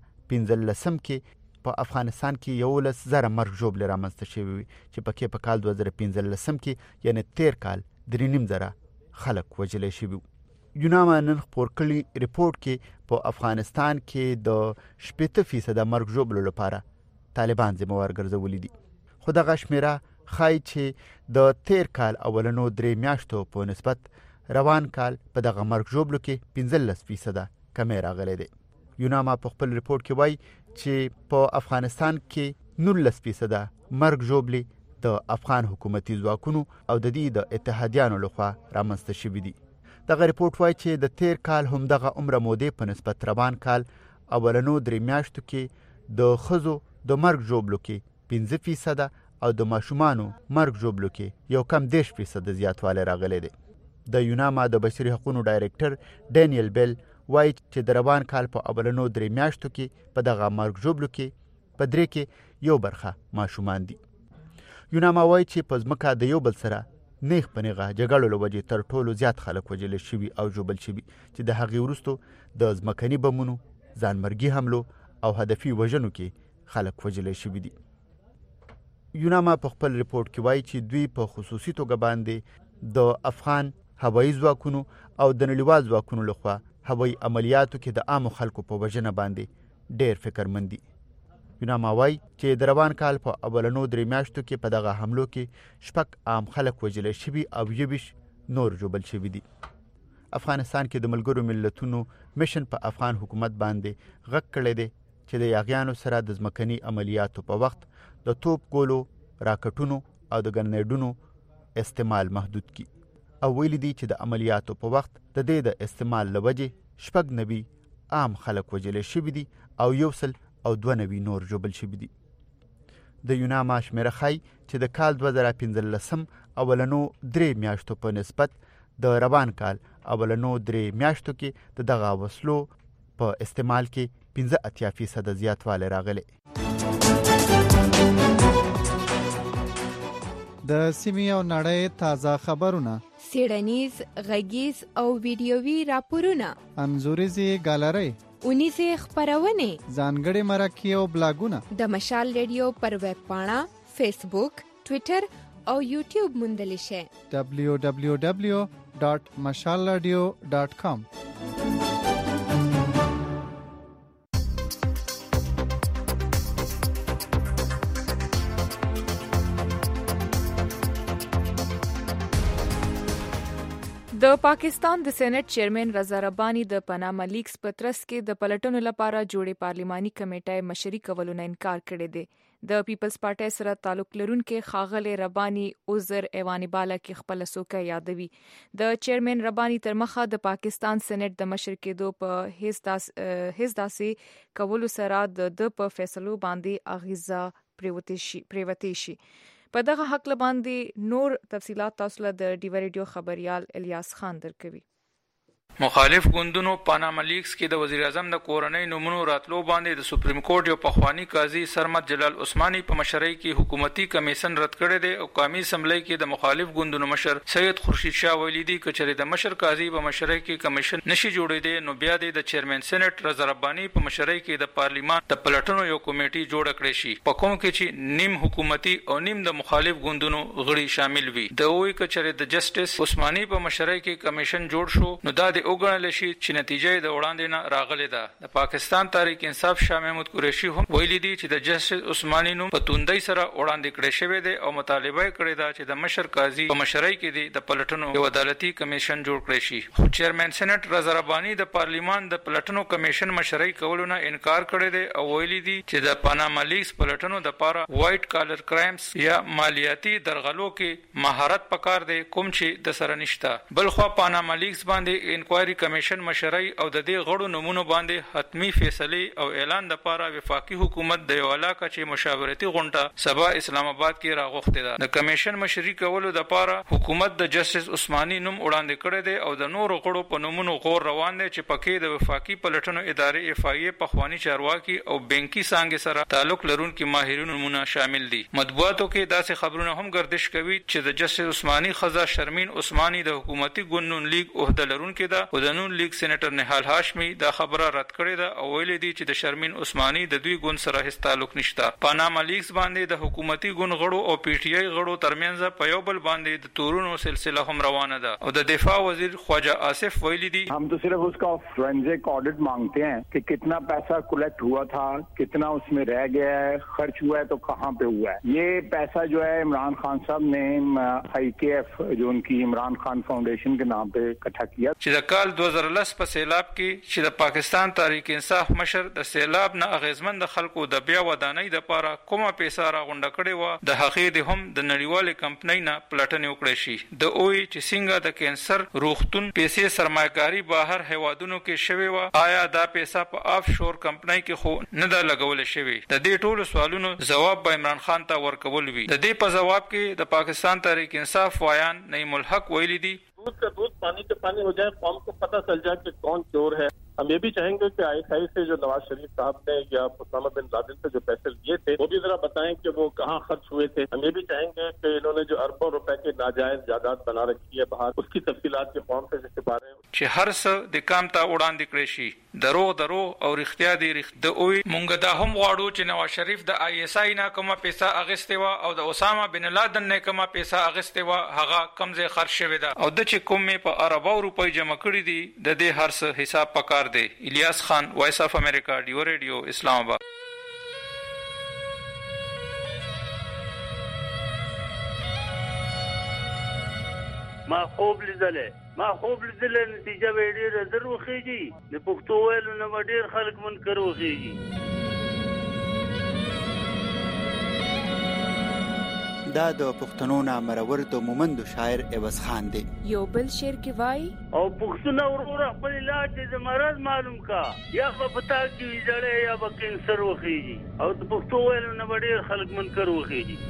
2015 کې په افغانستان کې 11,000 مرګ ژوبلې رامنځته شوي وي چې پکې په کال 2015 کې یعنی 13 کال 3,500 خلک وژلی شوي. یوناما نن خپور کړي ریپورټ کې په افغانستان کې د 80% مرګ ژوبلو لپاره طالبان ذمہوار ګرځولي دي. خو دغه شمیره ښایي چې د 13 کال اولنو 3 میاشتو په نسبت روان کال په دغه مرګ ژوبلو کې 15% کمی راغلی دی. یوناما په خپل ریپورټ کې وایي چې په افغانستان کې 19% مرګ ژوبلې د افغان حکومتي ځواکونو او د دې د اتحادیانو لخوا رامنځته شوي دي. دغه ریپورټ وایي چې د 13 کال هم دغه عمره مودې په نسبت روان کال اولنو 3 میاشتو کې د ښځو د مرګ ژوبلو کې 15% او د ماشومانو مرګ ژوبلو کې 10% زیاتوالی راغلی دی. د یوناما د بشري حقوقو ډایرکټر ډینیل بیل وایي چې د روان کال په اولنو 3 میاشتو کې په دغه مرګ ژوبلو کې په 3 کې 1 برخه ماشومان دي. یوناما وایي چې په ځمکه د یو بل سره نیغ په نیغه جګړو له وجې تر ټولو زیات خلک وژل شوي او ژوبل شوي چې د هغې وروسته د ځمکني بمونو، ځانمرګي حملو او هدفي وژنو کې خلک وژل شوي دي. یوناما په خپل ریپورټ کې وایي چې دوی په خصوصي توګه باندې د افغان هوایي ځواکونو او د نړیوال ځواکونو لخوا هوایي عملیاتو کې د عامو خلکو په وژنه باندې ډېر فکرمند دي. یوناما وایي چې د روان کال په اولنو 3 میاشتو کې په دغه حملو کې 6 عام خلک وژل شوي او 20 نور ژوبل شوي دي. افغانستان کې د ملګرو ملتونو میشن په افغان حکومت باندې غږ کړی دی چې د یاغیانو سره د ځمکني عملیاتو په وخت د توپ ګولو، راکټونو او د ګرنیډونو استعمال محدود کړي او ویلي دي چې د عملیاتو په وخت د دې د استعمال له وجې 96 عام خلک وژل شوي دي او 192 نور ژوبل شوي دي. د یوناما شمیره ښایي چې د کال 2015 اولنو 3 میاشتو په نسبت د روان کال اولنو 3 میاشتو کې د دغه وسلو په استعمال کې 85% زیاتوالی راغلی. د سیمې او نړۍ تازه خبرونه، څېړنیز، غږیز او ویډیوي راپورونه، انځوریزې ګالرۍ، اونیزې خپرونې، ځانګړي مرکې او بلاګونه د مشال ریډیو پر ویب پاڼه، فیسبوک، ټویټر او یوټیوب موندلی شئ. www.mashalradio.com. د پاکستان د سېنات چیرمن رضا رباني د پاناما لیکس په ترڅ کې د پلټنو لپاره جوړې پارلماني کمیټې مشري کولو نه انکار کړی دی. د پیپلز پارټي سره تعلق لرونکي ښاغلي رباني عذر ایواني بالا کې خپل سوکه یادوي. د چیرمن رباني تر مخه د پاکستان سېنات د مشر کېدو په هیڅ داسې کولو سره د په فیصلو باندې اغیزه پریوتی شي. په دغه حق باندې نور تفصيلات تاسو له د ډیو ریډیو خبريال الیاس خان درکوي. مخالف ګوندونو پاناما لیکس کې د وزیر اعظم د کورنۍ نومونو راتلو باندې د سپریم کورټ یو پخوانی قاضي سرمد جلال عثماني په مشرۍ کې حکومتي کمیشن رد کړی دی او قومي اسمبلی کې د مخالف ګوندونو مشر سید خورشید شاه ویلي دی چې د مشر قاضي په مشرۍ کې کمیشن نشي جوړېدی نو بیا د چیرمن سېنات رضا رباني په مشرۍ کې د پارلیمان د پلټنو یو کمیټي جوړ کړی شي په کوم کې چې نیم حکومتي او نیم د مخالف ګوندونو غړي شامل وي د وی کچره د جسټس عثماني په مشرۍ کې کمیشن جوړ شو نو دا وګڼل شي چې نتیجه د وړاندې نه راغلې ده د پاکستان تحریک انصاف شاه محمود قریشي هم ویلي دي چې د جسټس عثماني نوم په توندۍ سره وړاندې کړی شوی دی او مطالبه کړې ده چې د مشر قاضي په مشرۍ کې د پلټنو یو عدالتي کمیشن جوړ کړی شي خو چیرمن سېنات رضا رباني د پارلیمان د پلټنو کمیشن مشرۍ کولو نه انکار کړی دی او ویلي دي چې د پاناما لیکس پلټنو د پاره وایټ کالر کرایمز یا مالیاتي درغلو کې مهارت پکار دی کوم چې د سره نشته بلخو پاناما لیکس باندې انکوایري کمیشن مشرۍ او د دې غړو نمونه باندې حتمی فیصله او اعلان د پاره وفاقي حکومت د یو علاقه چې مشاورتي غونډه سبا اسلام آباد کې راغوښته ده د کمیشن مشري کولو د پاره حکومت د جسټس عثماني نوم وړاندې کړی دی او د نورو غړو په نومونو غور روان دي چې پکې د وفاقي پلټنو ادارې اف ای په خواني چارواکي او بانکي څنګه سره تعلق لرونکي ماهرین نمونه شامل دي مطبوعاتو کې داسې خبرونه هم گردش کوي چې د جسټس عثماني خزا شرمین عثماني د حکومتي ګوند لیگ عہده لرونکي ده او د نون لیگ سېنیټر نهال هاشمي دا خبره رد کړې ده او ویلي دي چې د شرمین عثماني د دوی ګوند سره هیڅ تعلق نشته پاناما لیکس باندې د حکومتي ګوند غړو او پی ټی آی غړو ترمنځ په یو بل باندې د تورونو سلسله هم روانه ده او د دفاع وزیر خواجہ آصف ویلي دي हम तो सिर्फ उसका फोरेंसिक ऑडिट मांगते हैं कि कितना पैसा कलेक्ट हुआ था कितना उसमें रह गया है खर्च हुआ है तो कहां पे हुआ है ये पैसा जो है इमरान खान साहब ने IKF जो उनकी इमरान खान फाउंडेशन के नाम पे इकट्ठा किया چې د کال 2010 په سیلاب کې چې د پاکستان تحریک انصاف مشر د سیلاب نه اغیزمن د خلکو د بیا ودانۍ د پاره کومه پیسې را غونډه کړې و د هغې د هم د نړیوال کمپنۍ نه پلټنې وکړې شي د اوې چې څنګه د کینسر روغتون پیسې سرمایه‌کاري بهر هیوادونو کې شوی و آیا دا پیسې په آف شور کمپنۍ کې خو نه د لګول شوی د دې ټولو سوالونو جواب به عمران خان ته ورکول وی د دې په جواب کې د پاکستان تحریک انصاف وایان نعیم الحق ویلي دي दूध का दूध पानी के पानी हो जाए कौम को पता चल जाए कि कौन चोर है हम ये भी चाहेंगे कि ISI से जो नवाज शरीफ साहब ने या उसामा बिन लादेन से जो पैसे लिए थे वो भी जरा बताएं कि वो कहाँ खर्च हुए थे हम ये भी चाहेंगे कि इन्होंने जो अरबों रुपए की नाजायज जायदाद बना रखी है बाहर उसकी तफसीलात के कौम से जिसके बारे में چې هر څه د کام ته وړاندې کړی شي درو او رښتیا دی د اوی مونږ دا هم غواړو چې نواز شریف د ISI نه کومه پیسې اغستې و او د اسامه بن لادن نه کومه پیسې اغستې و هغه کمزې خرج شوی ده او د چې کومه په اربو روپۍ جمع کړی دي د دې هر څه حساب پکار دی الیاس خان وایس اف امریکا ډیو ریډیو اسلام آباد ما خوب لیدلې نتیجه به ډېره زر وخېږي د پښتو ویلو نه به ډېر خلک منکر وخېږي دا د پښتنو نامرور د مومندو شاعر عوض خان دی یو بل شعر کې وایي او پښتون ورور خپل علاج د مرض معلوم کا یا په پتا کې ویځړې یا به کینسر وخېږي او د پښتو ویلو نه به ډېر خلک منکر وخېږي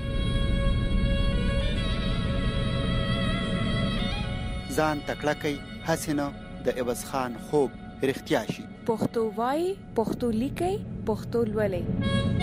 ځان تکړه کوي حسینه د عوض خان خوب رښتیا شي پښتو وایي پښتو لیکي پښتو لولي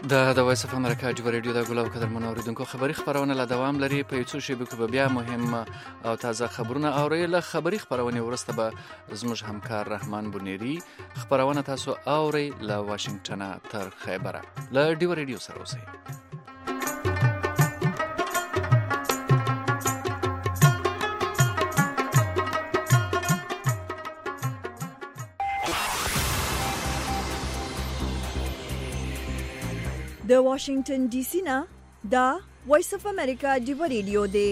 د وایس اف امریکا ډیو ریډیو د ګلاب قدر منوریدونکو خبری خبرونه لا دوام لري په یوڅو شبکو به بیا مهم او تازه خبرونه اوري له خبری خبرونه ورسته به زموږ همکار رحمان بونيري خبرونه تاسو اوري له واشنگټن تر خیبره له ډیو ریډیو سره اوسئ. د واشنگټن ډي سي نه دا وایس اف امریکا ډیو ریډیو دی.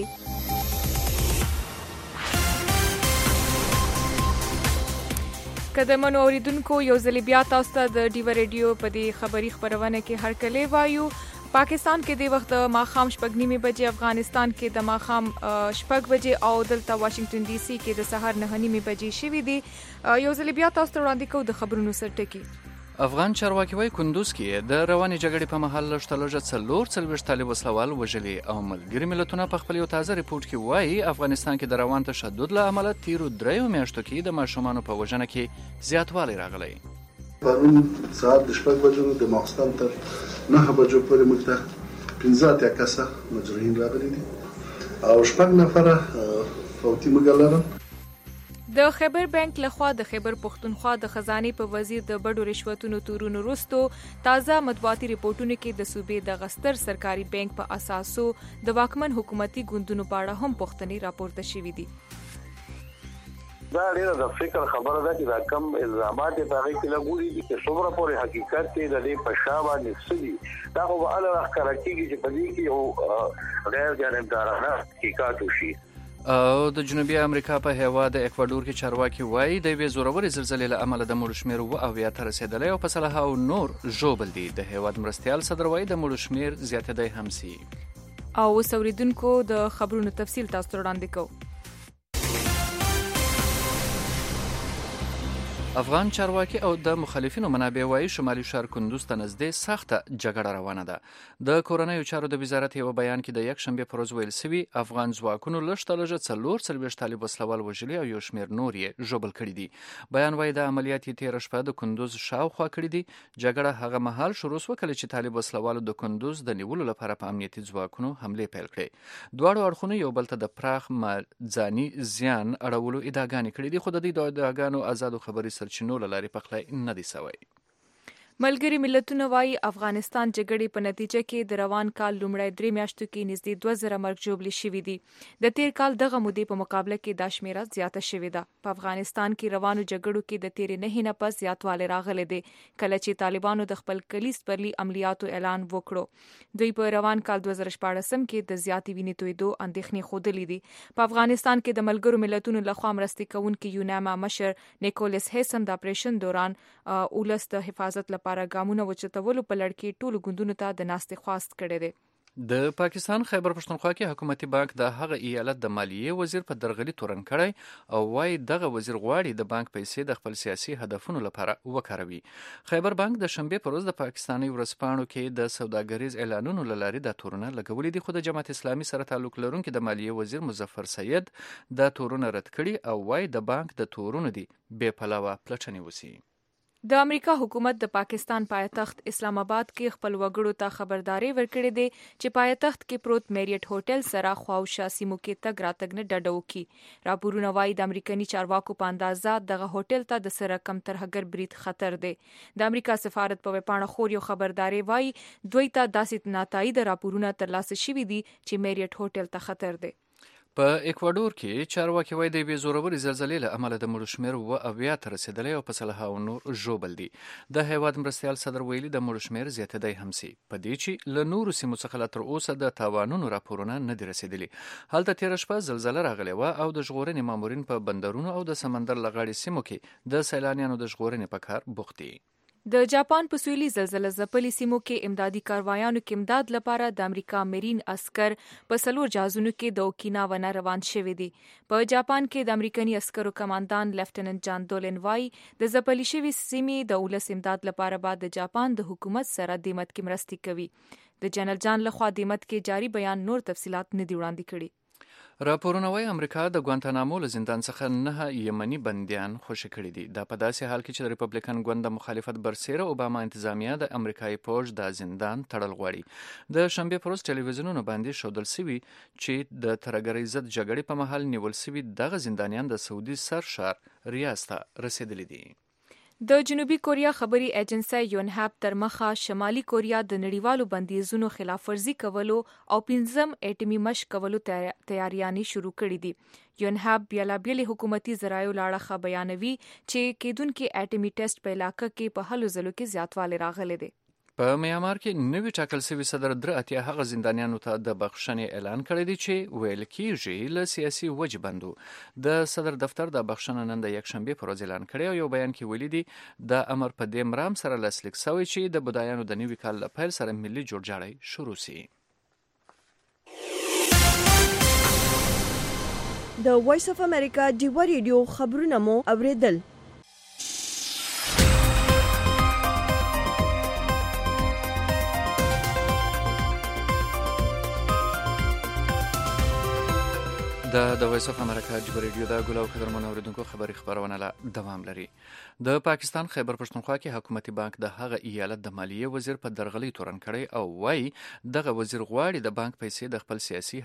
قدمونو اوریدونکو یو ځل بیا تاسو ته د ډیو ریډیو په دې خبری خبرونه کې هر کله وایو. پاکستان کې د وخت ماخام 9:30 بجې، افغانستان کې د ماخام 6 بجې او دلته واشنگټن ډي سي کې د سحر 9:30 بجې شوې دي. یو ځل بیا تاسو ته وړاندې کوو د خبرونو سرټکی. افغان چارواکي وايي کندوز کې د رواني جګړې په مهال لږ 40 طالب وسلوال وژلي او ملګري ملتونه په خپل یو تازه ریپورت کې وايي افغانستان کې د روان تشدد له امله تیرو 3 میاشتو کې د ماشومانو په وژنه کې زیاتوالی راغلی. پرون ساعت 6 بجو د ماخستن تر 9 بجو پورې موږ ته 15 کسه مجروحین راغلي دي او 6 نفره فوتي مګلره. د خیبر بانک لخوا د خیبر پښتونخوا د خزانه په وزیر د بډو رشوتونو تورونو وروسته تازه مطبوعاتي ریپورتونه کې د صوبې د غستر سرکاري بانک په اساسو د واکمن حکومتي ګوندونو په اړه هم پوښتنې راپورته شوې دي. دا ډیره د فکر خبره ده چې دا کم الزامات په هغه کې لګوري چې څومره پورې حقیقت دی د دې په شابه نفسي دا خو به الله راکړي چې په دې کې یو غیر جانبدارانه حقیقت وشي. او د جنوبي امریکا په هیواد اکوادور کې چارواکي وایي د وی زوروري زلزلې له امله د مړو شمیر او ته رسیدلی او په صلاح او نور جوبل دي. د هیواد مرستيال صدر وایي د مړو شمیر زیاتېدای هم سي. او اوریدونکو د خبرونو تفصیل تاسو وړاندې کوو. افغان چارواکي او د مخالفینو منابع وايي شمالي شهر کندوز ته نږدې سخته جګړه روانه ده. د کورنیو چارو د وزارت یو بیان کې د یک شنبه پر ورځ ویل سوي افغان ځواکونو لږ 40 طالب وسلوال وژلي او یو شمیر نور یې ژوبل کړي دي. بیان وايي د عملیات تیر شپه د کندوز شاوخوا کړي دي. جګړه هغه مهال شروع شوه کله چې طالب وسلوالو د کندوز د نیولو لپاره په امنیتي ځواکونو حمله پیل کړې. دواړو اړخونو یو بل ته د پراخ ځاني زیان اړولو ادعاګانې کړې دي، خو د دې ادعاګانو آزادو خبري سرچینو لاري پخلی نه دي سوی. ملګری ملتونه وايي افغانستان جګړې په نتیجه کې د روان کال لومړی 3 میاشتو کې نږدې 2000 مرګ ژوبلې شوې دي. د تیر کال دغه مودې په مقابله کې دا شمیره زیاته شوې ده. په افغانستان کې روانو جګړو کې د تیر نه نه پس زیاتوالی راغلی دی کله چې طالبانو د خپل کلیس پرلی عملیاتو اعلان وکړو. دوی په روان کال 2014 کې د زیاتې وینې تویدو اندېښنې ښودلې دي. په افغانستان کې د ملګرو ملتونو لخوا مرستې کوونکي یوناما مشر نیکولس هیسن د اپریشن دوران اولس د حفاظت لپاره ګامونه وچتولو په لړ کې ټولو ګوندونو ته د ناستې خواست کړی دی. د پاکستان خیبر پښتونخوا کې حکومتي بانک د هغه ایالت د مالیې وزیر په درغلي تورن کړی او وايي دغه وزیر غواړي د بانک پیسې د خپل سیاسي هدفونو لپاره وکاروي. خیبر بانک د شنبه پر ورځ د پاکستاني ورځپاڼو کې د سوداګریز اعلانونو لاري د تورونه لګولې دي، خو د جماعت اسلامي سره تعلق لرونکي د مالیې وزیر مظفر سید د تورونه رد کړي او وايي د بانک د تورونو دي بے پلاوه پلټنې وسی. د امریکا حکومت د پاکستان پایتخت اسلام آباد کې خپل وګړو ته خبرداري ورکړې ده چې پایتخت کې پروت میریټ هوټل سره خواوشا سیمو کې تګ راتګ نه ډډه وکړي. راپورونه وايي د امریکایي چارواکو په اندازه دغه هوټل ته د سره کم ترهګر برید خطر دی. د امریکا سفارت په وپاڼه خور یو خبرداري وايي دوی ته داسې ناتایید راپورونه ترلاسه شوي دي چې میریټ هوټل ته خطر دی. په اکوادور کې چارواکي وايي د وی زوروري زلزلې له امله د مړو شمیر ته رسیدلی او په صلاح او نور جوبل دي. د هیواد مرستيال صدر ویلي د مړو شمیر زیاتېدای هم سي په دې چې له نورو سیمو څخه تر اوسه د تاوانونو راپورونه نه دي رسیدلي. هلته تیر شپه زلزلہ راغلی و او د ژغورنې مامورین په بندرونو او د سمندر لغړی سیمو کې د سیلانیانو د ژغورنې په کار بوخت دي. د جاپان په سویلي زلزلہ ځپلي سیمو کې امدادي کاروایانو کې امداد لپاره د امریکا مرین عسكر په 4 جهازونو کې د اوکیناوا روان شوي دي. په جاپان کې د امریکایي عسکرو کمانډان لیفټیننټ جان دولن وايي د ځپلي شوي سیمې د ولس امداد لپاره بعد د جاپان د حکومت سره د مت کې مرستې کوي. د جنرال جان لخوا د مت کې جاری بیان نور تفصيلات نه دی وړاندې کړي. راپورونه وايي امریکا د ګوانتانامو له زندان څخه 9 یمني بندیان خوشي کړي دي. دا په داسې حال کې چې د ریپبلیکن ګوند د مخالفت برسېره اوباما انتظامیه د امریکایي پوج د زندان تړل غواړي. د شنبې پر ورځ ټلویزیونونو باندې ښودل شوي چې د ترهګرۍ ضد جګړې په مهال نیول شوي دغه زندانیان د سعودي سرشار ریاض ته رسېدلي دي. د جنوبي کوریا خبري ایجنسی یونهاب تر مخه شمالي کوریا د نړیوالو بندیزونو خلاف ورزي کولو او 5م اټومي مشق کولو تیاریانې شروع کړې دي. یونهاب بیلابېلې حکومتي ذرایعو له اړخه بیانوي چې کېدونکي اټومي ټیسټ په علاقه کې په هلو ځلو کې زیاتوالی راغلی دی. په میانمار کې نوی ټاکل شوی صدر دراتیا هغه زندانیانو ته د بخښنې اعلان کړی دی چې ویل کېږي له سیاسي وجې بندو. د صدر دفتر د بخښنه نن د یکشنبې پر ورځ اعلان کړی او یو بیان کې ویلي دي د امر په دې مرام سره لاسلیک شوی چې د بودایانو د نوي کال له پیل سره ملي جوړجاړی شروع شي. د وایس اف امریکا ډیوا ریډیو خبرونه مو اوریدل. د وایس اف امریکا ډیوا ریډیو د ګل او قدرمن اوریدونکو خبري خبرونه لا دوام لري. د پاکستان خیبر پښتونخوا کې حکومتي بانک د هغه ایالت د مالیې وزیر په درغلي تورن کړی او وایي دغه وزیر غواړي د بانک پیسې د خپل سیاسي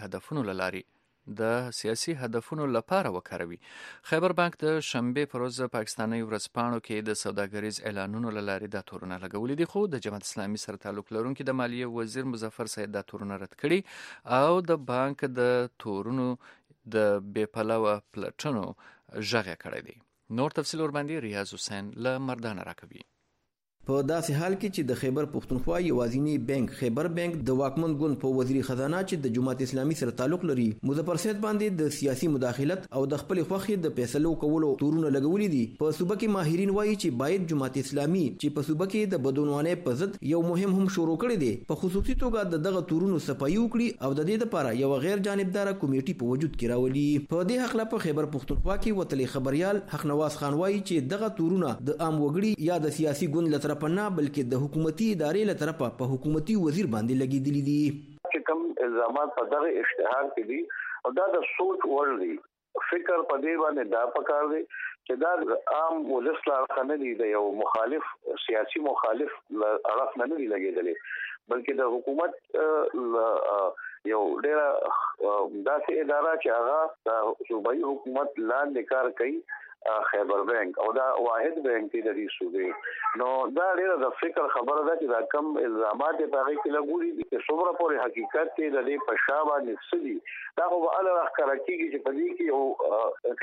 هدفونو لپاره وکاروي. خیبر بانک د شنبې پر ورځ پاکستاني ورځپاڼو کې د سوداګریز اعلانونو لارې د تورونه لګولې دي، خو د جماعت اسلامي سره تعلق لرونکي د مالیې وزیر مظفر سید د تورونه رد کړي او د بانک د تورونو د بې پلوه پلټنو ژغه کړی دی. نور تفصیل ور باندې ریاض حسین له مردان راکوي. په داسې حال کې چې د خیبر پښتونخوا یوازینی بانک خیبر بانک د واکمن ګوند په وزیر خزانه چې د جماعت اسلامي سره تعلق لري مظفر سید باندې د سیاسي مداخلت او د خپل خوخي د فیصلو کولو تورونه لګولې دي. په صوبه کې ماهرین وایي چې باید جماعت اسلامي چې په صوبه کې د بدونوانه په ضد یو مهم هم شروع کړی دی په خصوصي توګه دغه تورونو صفایي وکړي او د دې لپاره یو غیر جانبدار کمیټي په وجود کې راولي. په دې حق لا په خیبر پښتونخوا کې وتلي خبريال حق نواز خان وایي چې دغه تورونه د عام وګړي یا د سیاسي ګوند لپاره نه بلکې د حکومتي ادارې له طرفه په حکومتي وزیر باندې لګیدلي دي. چې کوم الزامات په دغه اشتهار کې دي او دا د سوچ وړ دي، فکر په دې باندې دا پکار دی چې دا عام ولس لا نه دي د یو مخالف سیاسي مخالف اړخ نه دي لګیدلي، بلکې د حکومت یو ډېر داسې اداره چې هغه د صوبایي حکومت لاندې کار کوي، خیبر بانک او دا واحد بانک دی د دې صوبې. نو دا ډېر د فکر خبره ده چې دا کم الزامات په هغه کې لګوري چې څومره پورې حقیقت دی د دې په شا باندې سدي دا خو به الله راکړي چې په دې کې یو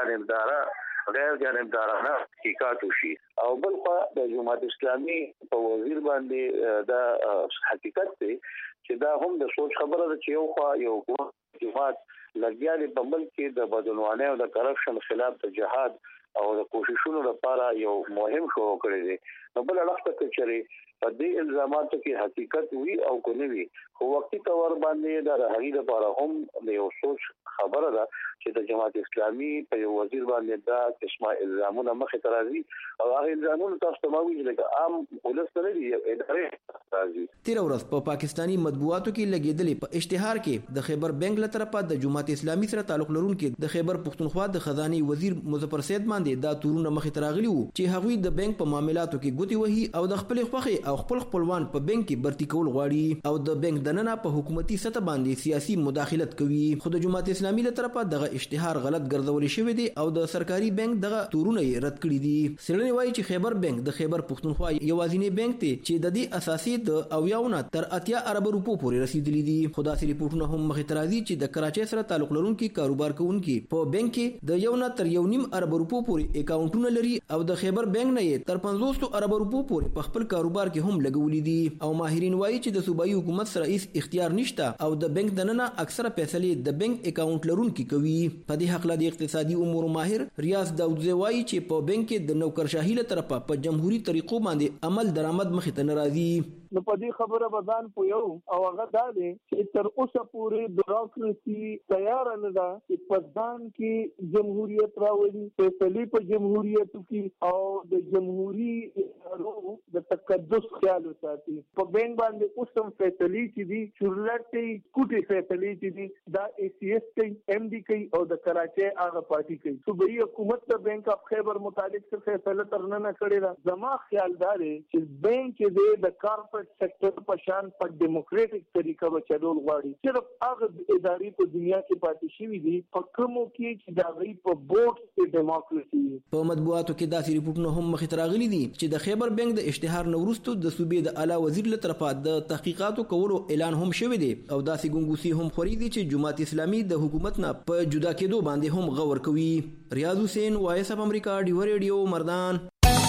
غیر جانبدارانه حقیقت وشي او بل خو د جماعت اسلامي په وزیر باندې دا حقیقت دی چې دا هم د سوچ خبره ده چې یو خو یو جماعت لګیالي په ملک کې د بدعنوانۍ او د کرپشن خلاف د جهاد او د کوششونو لپاره یو مهم شروع کړی دی. نو بل اړخ ته چې په دې الزاماتو کې حقیقت وي او کو نه وي خو وختي تور باندې د رهایی لپاره هم یو سوچ خبره ده چې د جماعت اسلامي په یو وزیر باندې دا قسمه الزامونه مخې ته راځي او هغه الزامونه تاسو ته ماوي چې عام ولس نه دي ادارې راځي. تیر ورځ په پاکستانی مطبوعاتو کې لګیدلې په اشتهار کې د خیبر بانک له طرفه د جماعت اسلامي سره تعلق لرونکي د خیبر پښتونخوا د خزاني وزیر مظفر سید باندې دا تورونه مخې ته راغلي وو چې هغوی د بانک په معاملاتو کې ګوتې وهي او د خپل خوخي او خپل خپلوان په بانک کې برتی کول غواړي او د بانک دننه په حکومتي سطح باندې سیاسي مداخلت کوي. خو د جماعت اسلامي له طرفه دغه اشتهار غلط ګرځول شوی دی او د سرکاري بانک دغه تورونه رد کړی دي. سړنی وایي چې خیبر بانک د خیبر پښتونخوا یوازینی بانک دی چې د دې اساسي د اویاونه تر 80 ارب روپو پورې رسیدلی دي. خدا سي ریپورتونه هم مخې ته راځي چې د کراچۍ سره تعلق لرونکي کاروبار کوونکي په بانک کې د 1 تر 1.5 ارب روپو پورې اکاونټونه لري او د خیبر بانک نه تر 500 ارب روپو پورې په خپل کاروبار کې هم لګولې دي. او ماهرین وایي چې د صوبایي حکومت سره هیڅ اختیار نشته او د بانک دننه اکثره فیصلې د بانک اکاونټ لرونکي کوي. په دې حق لا د اقتصادي امور ماهر ریاض داودزی وایي چې په بانک کې د نوکرشاهي له طرفه په جمهوریت طریقو باندې عمل درآمد مخې ته ناراضي. نو په دې خبره بدان پویو او هغه دا دی چې تر اوسه پورې بیوروکراسي تیار نه ده چې په ځان کې جمهوریت راوړي، فیصلې په جمهوریت کې او د جمهوریت ادارو د تقدس خیال وساتي. په بینک باندې اوس هم فیصلې چې دي چورلټي کوټي فیصلې چې دي دا ACS کوي، MD کوي او د کراچۍ هغه پارټي کوي. صوبایي حکومت د بینک اف خیبر متعلق څه فیصله ترنه نه کړې ده. زما خیال دا دی چې بینک کې د کارپوریټ سېکټر په شان په ډیموکراټیک طریقه چلول غواړي. صرف هغه ادارې په دنیا کې پاتې شوي دي په کومو کې چې دا غي په بورډ کې ډیموکراسي. په مطبوعاتو کې داسې ریپورتونه هم مخې ته راغلي دي چې د خیبر بینک د اشتهار نه وروسته د صوبې د اعلی وزیر له طرفه د تحقیقاتو کولو اعلان هم شوی دی او داسې ګنګوسي هم خوري دي چې جماعت اسلامي د حکومت نه په جدا کېدو باندې هم غور کوي. ریاض حسین، وایس اف امریکا، ډیو ریډیو، مردان.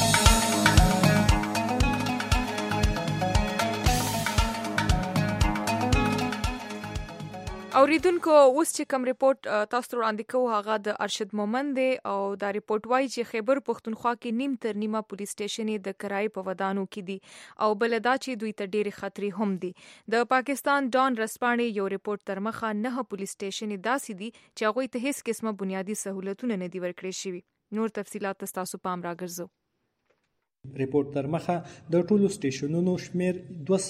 اوریدونکو اوس چې کوم ریپورت تاسو ته وړاندې کوو هغه د ارشد مومند دی او دا ریپورت وایي چې خیبر پښتونخوا کې نیم تر نیمه پولیس سټیشن د کرای په ودانو کې دي او بل دا چې دوی ته ډېری خطرې هم دي. د پاکستان ډان رسپانې یو ریپورت تر مخه 9 پولیس سټیشن داسې دي چې هغوی ته هیڅ قسمه بنیادی سہولتونه نه دي ورکړل شوي. نور تفصيلات تاسو پام راګرځو. ریپورت تر مخه د ټولو سټیشنونو شمیر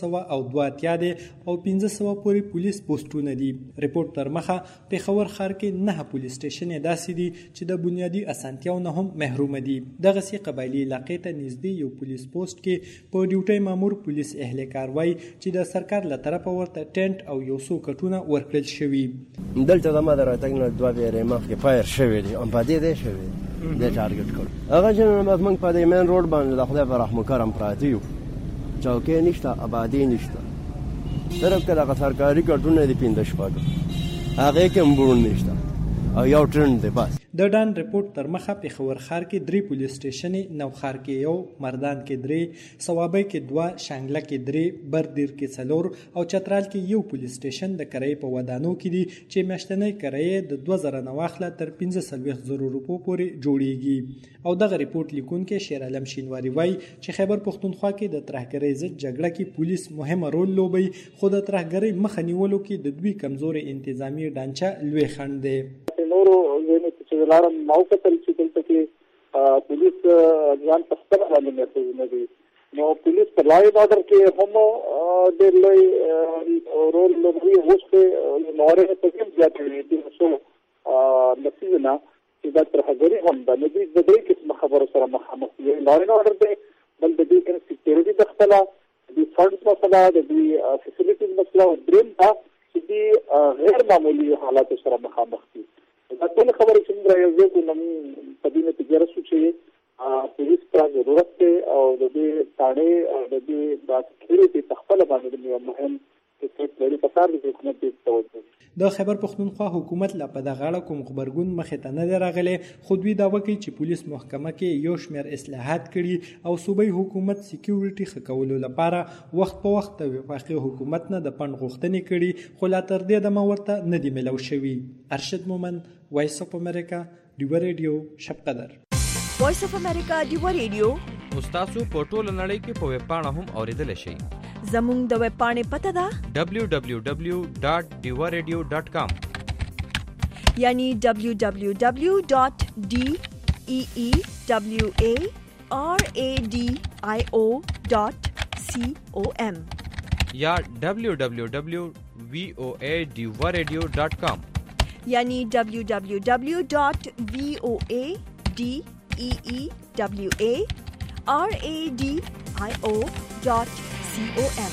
282 دی او 1500 پورې پولیس پوسټونه دي. ریپورت تر مخه پیښور ښار کې 9 پولیس سټیشن داسې دي چې د بنیادی اسانتیاو نه هم محروم دي. دغه سي قبایلی علاقې ته نږدې یو پولیس پوسټ کې په ډیوټي مامور پولیس اهلکار وای چې د سرکار له طرفه ورته ټینټ او یو څو کټونه ورکړل شوي. دلته د ماده راتګ نه دوه بیرې مخ کې فایر شوی دي ام پدې ده شوی د ټارګټ کړ. هغه چې موږ په دې مین روډ باندې د خدای په رحم کرم پراتی یو چوکۍ نشته، آبادی نشته، طرف کې د سرکاري کټونه دي 15 شپږ هغه کې مبون نشته او یو ټرند دی بس. د ډان ریپورت تر مخه پیښور ښار کې 3 پولیس سټیشن، نوخار کې یو، مردان کې 3، صوابۍ کې 2، شانګله کې 3، بردیر کې 4 او چترال کې یو پولیس سټیشن د کرای په ودانو کې دي چې میاشتنی کرای د 2000 نه واخله تر 15,000 روپو پورې جوړیږي. او دغه ریپورت لیکونکي شیر عالم شینواری وای چې خیبر پښتونخوا کې د ترهګرۍ ضد جګړه کې پولیس مهمه رول لوبي، خو د ترهګرۍ مخه نیولو کې د دوی کمزوري انتظامی ډانچه لوی خنډ دی. نورو ځینې چې لارم موقتل چې دلته کې پولیس ځان په خپل باندې محفوظ نه دي. نو پولیس په لای بارډر کې هم ډېر لوی رول لوبوي. اوس په نورې په کې ځاتوي چې څو نتیجه چې دا ترهګري هم د دې د دې کې خبرو سره مخامخ دي. لای بارډر دی بل د دې کې سکیورټي د خپل د فنډز مسله د دې فیسیلیټیز مسله او دریم دا چې غیر معمولی حالات سره مخامخ دي. دا ټول خبرې چې موږ راځو کوم په دې نتیجه رسو چې پولیس ته ضرورت دی او د دې تاړې او د دې د سکیورټي تخپل باندې مهم څه لري په کار دي حکومت ته توجه. د خیبر پښتونخوا حکومت لا په دغه اړه کوم خبرګون مخې ته نه راغلی، خو دوی دا وکړي چې پولیس محکمه کې یو شمېر اصلاحات کړي او صوبایي حکومت سکیورټي ښه کولو لپاره وخت په وخت د وفاقي حکومت نه د فنډ غوښتنې کړي، خو لا تر دې دمه ورته نه دي میلاو شوي. ارشد مومند، وایس اف امریکا، ډیو ریډیو، شب قدر. وایس اف امریکا ډیو ریډیو تاسو په ټوله نړۍ کې په ویب پاڼه هم اوریدل شئ. زموږ د ویب پاڼې پته ده www.diwaradio.com یعنی www.deewaradio.com یا www.voadiwaradio.com یعنی www.voadeewaradio.com.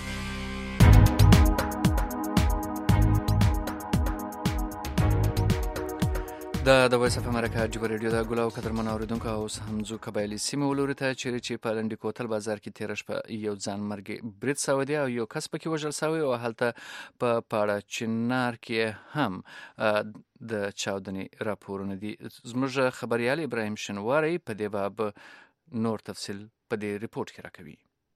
د وایس اف امریکا ډیو ریډیو د ګلاو قدرمن اوریدونکو او همزو قبایلی سیمه ولوري ته چې په لنډی کوتل بازار کې تیر شپه یو ځان مرګ برید سعودي او یو کس پکې وژل شوی او هلته په پاړه چنار کې هم د چاودنې راپورونه دي. زموږ خبريال ابراهیم شنواری په دې باب نور تفصیل په دې ریپورت کې راکوي. د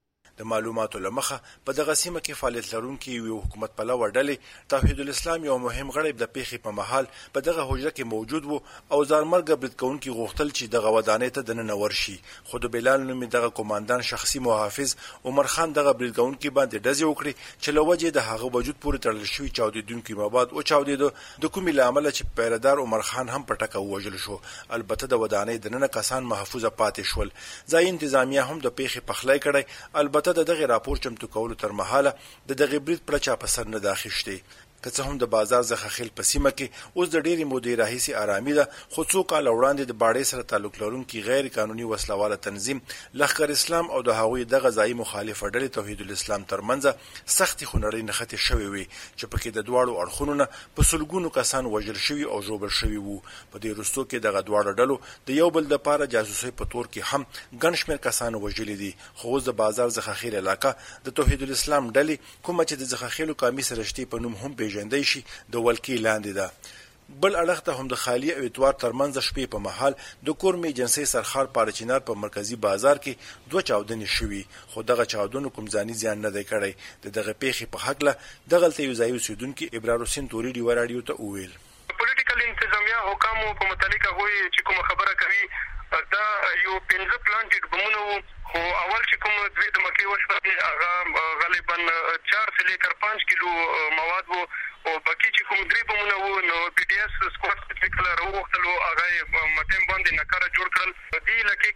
د معلوماتو لمخه په دغه سیمه کې فعالیت لرونکي یو حکومت پلوه ډلې توحید الاسلام یو مهم غړی د پیښې په مهال په دغه حجره کې موجود وو او ځانمرګه برید کوونکي غوښتل چې دغه ودانۍ ته دننه ورشي، خو د بلال نومي دغه قوماندان شخصي محافظ عمر خان دغه برید کوونکي باندې ډزې وکړې چې له وجې د هغه وجود پورې تړل شوي چاودېدونکي مواد وچاودېده، د کومې له امله چې پیرهدار عمر خان هم په ټکه ووژل شو. البته د ودانۍ دننه کسان محفوظه پاتې شول. ځایي انتظامیه هم د پیښې پخلی کړی. البته د دغه راپور چمتو کولو تر مهاله د دغه برید پړه چا په سر نه ده اخیستې. که څه هم د بازار څخه خیل په سیمه کې اوس د ډېرې مودې راهیسې آرامي ده، خو څو کاله وړاندې د باړې سره تعلق لرونکي غیر قانوني وسلواله تنظیم لښکر اسلام او د هغوی دغه ځایي مخالفه ډلې توحید الاسلام ترمنځ سختې خونړۍ نښتې شوې وې چې پکې د دواړو اړخونو نه په سلګونو کسان وژل شوي او ژوبل شوي وو. په دې وروستو کې دغه دواړه ډلو د یو بل دپاره جاسوسۍ په تور کې هم ګڼ شمېر کسان وژلي دي. خو اوس د بازار ځخاخیل علاقه د توحید الاسلام ډلې کومه چې د ځخاخیلو قامي سرشتې په نوم هم پیژندی شي د ولکې لاندې ده. بل اړخ ته هم د خالی او اتوار ترمنځ شپې په محل د کورمې جنسي سرخار پارچینار په مرکزی بازار کې 2 چاودنې شوي، خو دغه چاودنو کوم ځاني زیان نه دی کړی. دغه پیښې په حق له دغلته یو ځای اوسیدونکي ابرار حسین توري ډیوه راډیو ته وویل پولیټیکل انتظامیه حکامو په متعلق هغوی چې کومه خبره کوي دا یو 15 پلانټډ بمونه وو، خو اول چې کوم دوی د مکې وشوه هغه غالبا 4 سے لیکر 5 کیلو مواد وو او باقي چې کوم 3 بمونه وو نو پی ډي اس سکواډ چې کله راوغوښتلو هغه مټیم باندې نکاره جوړ کړل. دې علاقې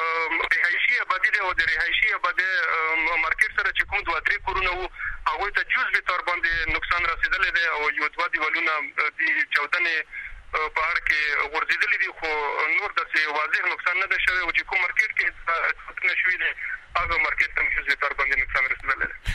کې رهایشي آبادي ده او د رهایشي آبادي مارکیټ سره چې کوم 2-3 کورونه وو هغوی ته جز به طور باندې نقصان رسېدلی دی او یو 2 دیوالونه د چاودنې په اړه کې غورځېدلي دي، خو نور داسې واضح نقصان نه ده شوی او چې کوم مارکیټ کې چاودنه شوي دی هغه مارکیټ ته جز به طور باندې نقصان رسېدلی دی.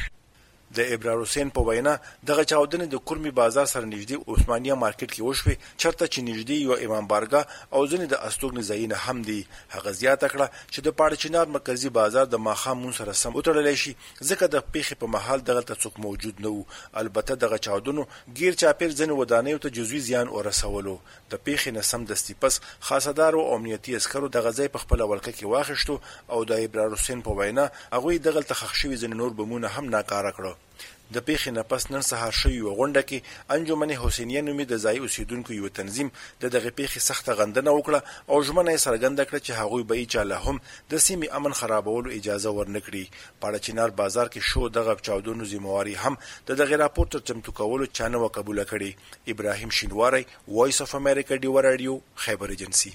د ابرار حسین په وینا دغه چاودنې د کورمي بازار سره نږدې عثمانیه مارکیټ کې وشوې، چرته چې نږدې یو امام بارګاه او ځینې د استوګنې ځایونه هم دي. هغه زیاته کړه چې د پاړچینار مرکزی بازار د ماښام مون سره سم وتړلی شي ځکه د پیښې په محل دغلته څوک موجود نه وو. البته دغه چاودنو ګیر چاپیر ځینې ودانیو ته جزوي زیان ورسولو. د پیښې نه سمدستي پس خاصدارو او امنیتي عسکرو دغه ځای په خپله ولکه کې واخیستو او د ابرار حسین په وینا هغوی دغلته ښخ شوي ځینې نور بمونه هم ناکاره کړه. د پیښې نه پس نن سهار شوې یوه غونډه کې انجمن حسینیه نومي د ځایي اوسیدونکو یو تنظیم د دغې پیښې سخته غندنه وکړه او ژمنه یې څرګنده کړه چې هغوی به هیچا له هم د سیمې امن خرابولو اجازه ورنه کړي. پاړچینار بازار کې شو دغه چاودنو ذمواري هم د دغې راپور تر چمتو کولو چا نه وه قبوله کړې. ابراهیم شینواری، وایس اف امریکا ډیوه راډیو، خیبر ایجنسي.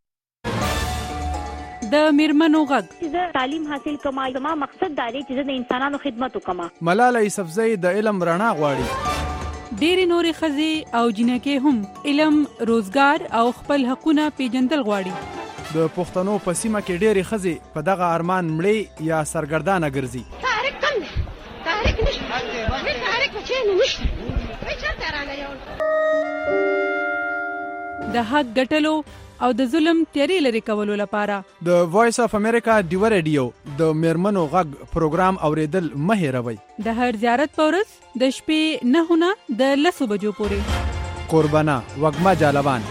د میرمنو غږ زه تعلیم حاصل کوم، زما مقصد دا دی چې زه د انسانانو خدمت وکم. ملاله یوسفزۍ د علم رڼا غواړي. ډېرې نورې ښځې او جنکې هم علم، روزګار او خپل حقونه پیژندل غواړي. د پښتنو په سیمه کې ډېرې ښځې په دغه ارمان مړې یا سرګردانه ګرځي. تحریک کم دی، تحریک نشته، تحریک په چین نشته، چېرته راغلی. د حق ګټلو او د ظلم تیارې لرې کولو لپاره د وایس اف امریکا ډیوه راډیو د میرمنو غږ پروګرام اوریدل مه هېروئ. د هر زیارت په ورځ د شپې 9 نه د 10 بجو پورې. قربانه وږمه جالبان.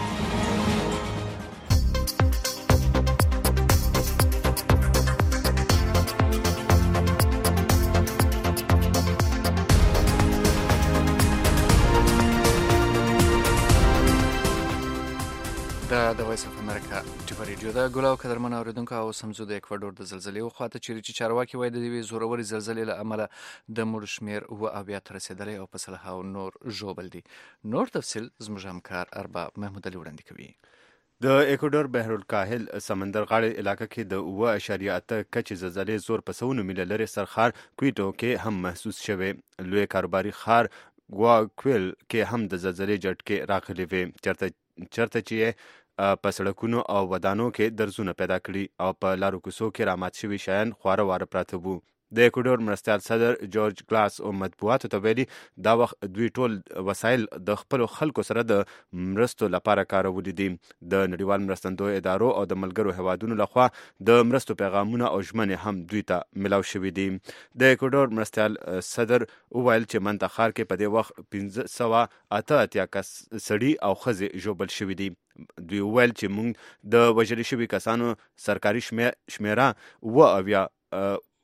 د وایس اف امریکا ډیوه راډیو د ګل او قدرمن اوریدونکو او سمزو د اکوادور د زلزلې وخواته چې چارواکي وایي د دې زوروري زلزلې له امله د مړو شمیر او بیا تر رسیدلې او په صلاح او نور ژوبل دي. نور تفصیل زموږ همکار ارباب محمود علي وړاندې کوي. د اکوادور بحر الکاهل سمندر غاړې علاقه کې د 9.8 کچې زلزلې زور په سونو میله لرې سرخار کویټو کې هم محسوس شوی. لوی کاروباري خار ګواکویل کې هم د زلزلې جټکې راغلي وې چرته چې په سړکونو او ودانو کې درزونه پیدا کړي او په لارو کوڅو کې رامات شوي شیان خواره واره پراته وو. د اکوادور مرستیال صدر جورج ګلاس او مطبوعاتو ته ویلي دا وخت دوی ټول وسایل د خپلو خلکو سره د مرستو لپاره کارولي دي. د نړیوال مرستندوی ادارو او د ملګرو هیوادونو لخوا د مرستو پیغامونه او ژمنې هم دوی ته ملاو شوي دي. د اکوادور مرستیال صدر وویل چې منطقه کې په دې وخت 588 کس سړي او ښځې ژوبل شوي دي. دوی وویل چې موږ د وژل شوي کسانو سرکاري شمیره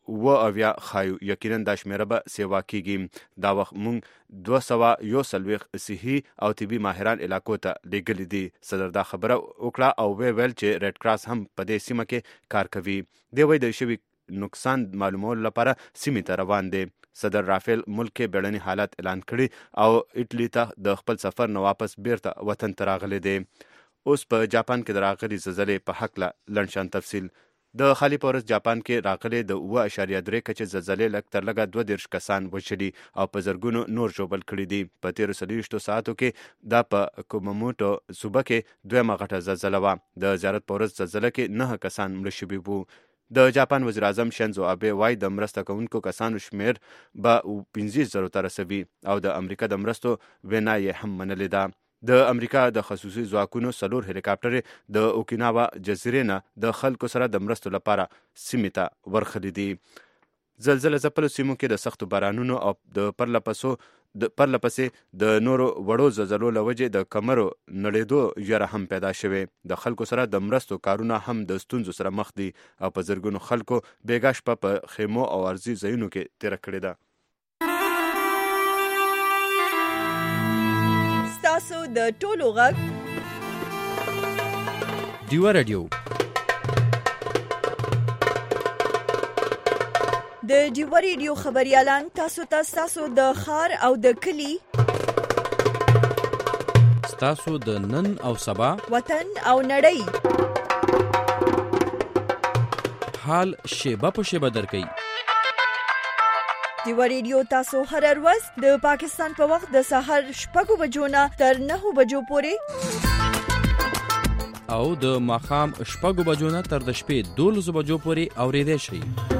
اویا خایو یقینا د شمیره به سیوا کیږي دا وخت مونږ 241 صحي او طبي ماهران علاقو ته لېږلي دي. صدر دا خبره وکړه او ویل چې ریډ کراس هم په دې سیمه کې کار کوي. دی وایي د شوي نقصان معلومولو لپاره سیمې ته روان دی. صدر رافیل ملک کې بیړني حالات اعلان کړي او ایټلی ته د خپل سفر نه واپس بیرته وطن ته راغلی دی. اوس په جاپان کې د راغلي زلزلې په هکله لنډشان تفصیل. د خالي پورس جاپان کې راغلي د 7.3 کچې زلزلې لږ تر لږه 22 کسان وژلي او په زرګونو نور ژوبل کړي دي. په 13 ساعتو کې دا په کوماموټو صوبه کې دویمه غټه زلزله وه. د زیارت پورس زلزله کې 9 کسان مړه شوي وو. د جاپان وزیر اعظم شینزو آبه وایي د مرسته کوونکو کسانو شمیر به 15,000 ته رسوي او د امریکا د مرستو وینا یې هم منلې ده. د امریکا د خصوصي ځواکونو 4 هلیکاپټرې د اوکیناوا جزیرې نه د خلکو سره د مرستو لپاره سیمې ته ورخلي دي. زلزله ځپلو سیمو کې د سختو بارانونو او د پرلپسې د نورو وړو زلزلو له وجې د کمرو نړېدو یره هم پیدا شوې. د خلکو سره د مرستو کارونه هم د ستونزو سره مخ دي او په زرګونو خلکو بیګا شپه په خیمو او ارضي ځایونو کې تېره کړې ده. ستاسو د ټولو غږ ډیوه رادیو. د ډیوه رادیو خبريالان تاسو ته د ښار او د کلی ستاسو د نن او سبا وطن او نړۍ حال شیبه په شیبه درکې. ډیوه رادیو تاسو هر ورځ د پاکستان په وخت د سحر 6 بجو نه تر 9 بجو پورې او د ماښام 6 بجو نه تر د شپې 12 بجو پورې اورېدای شئ.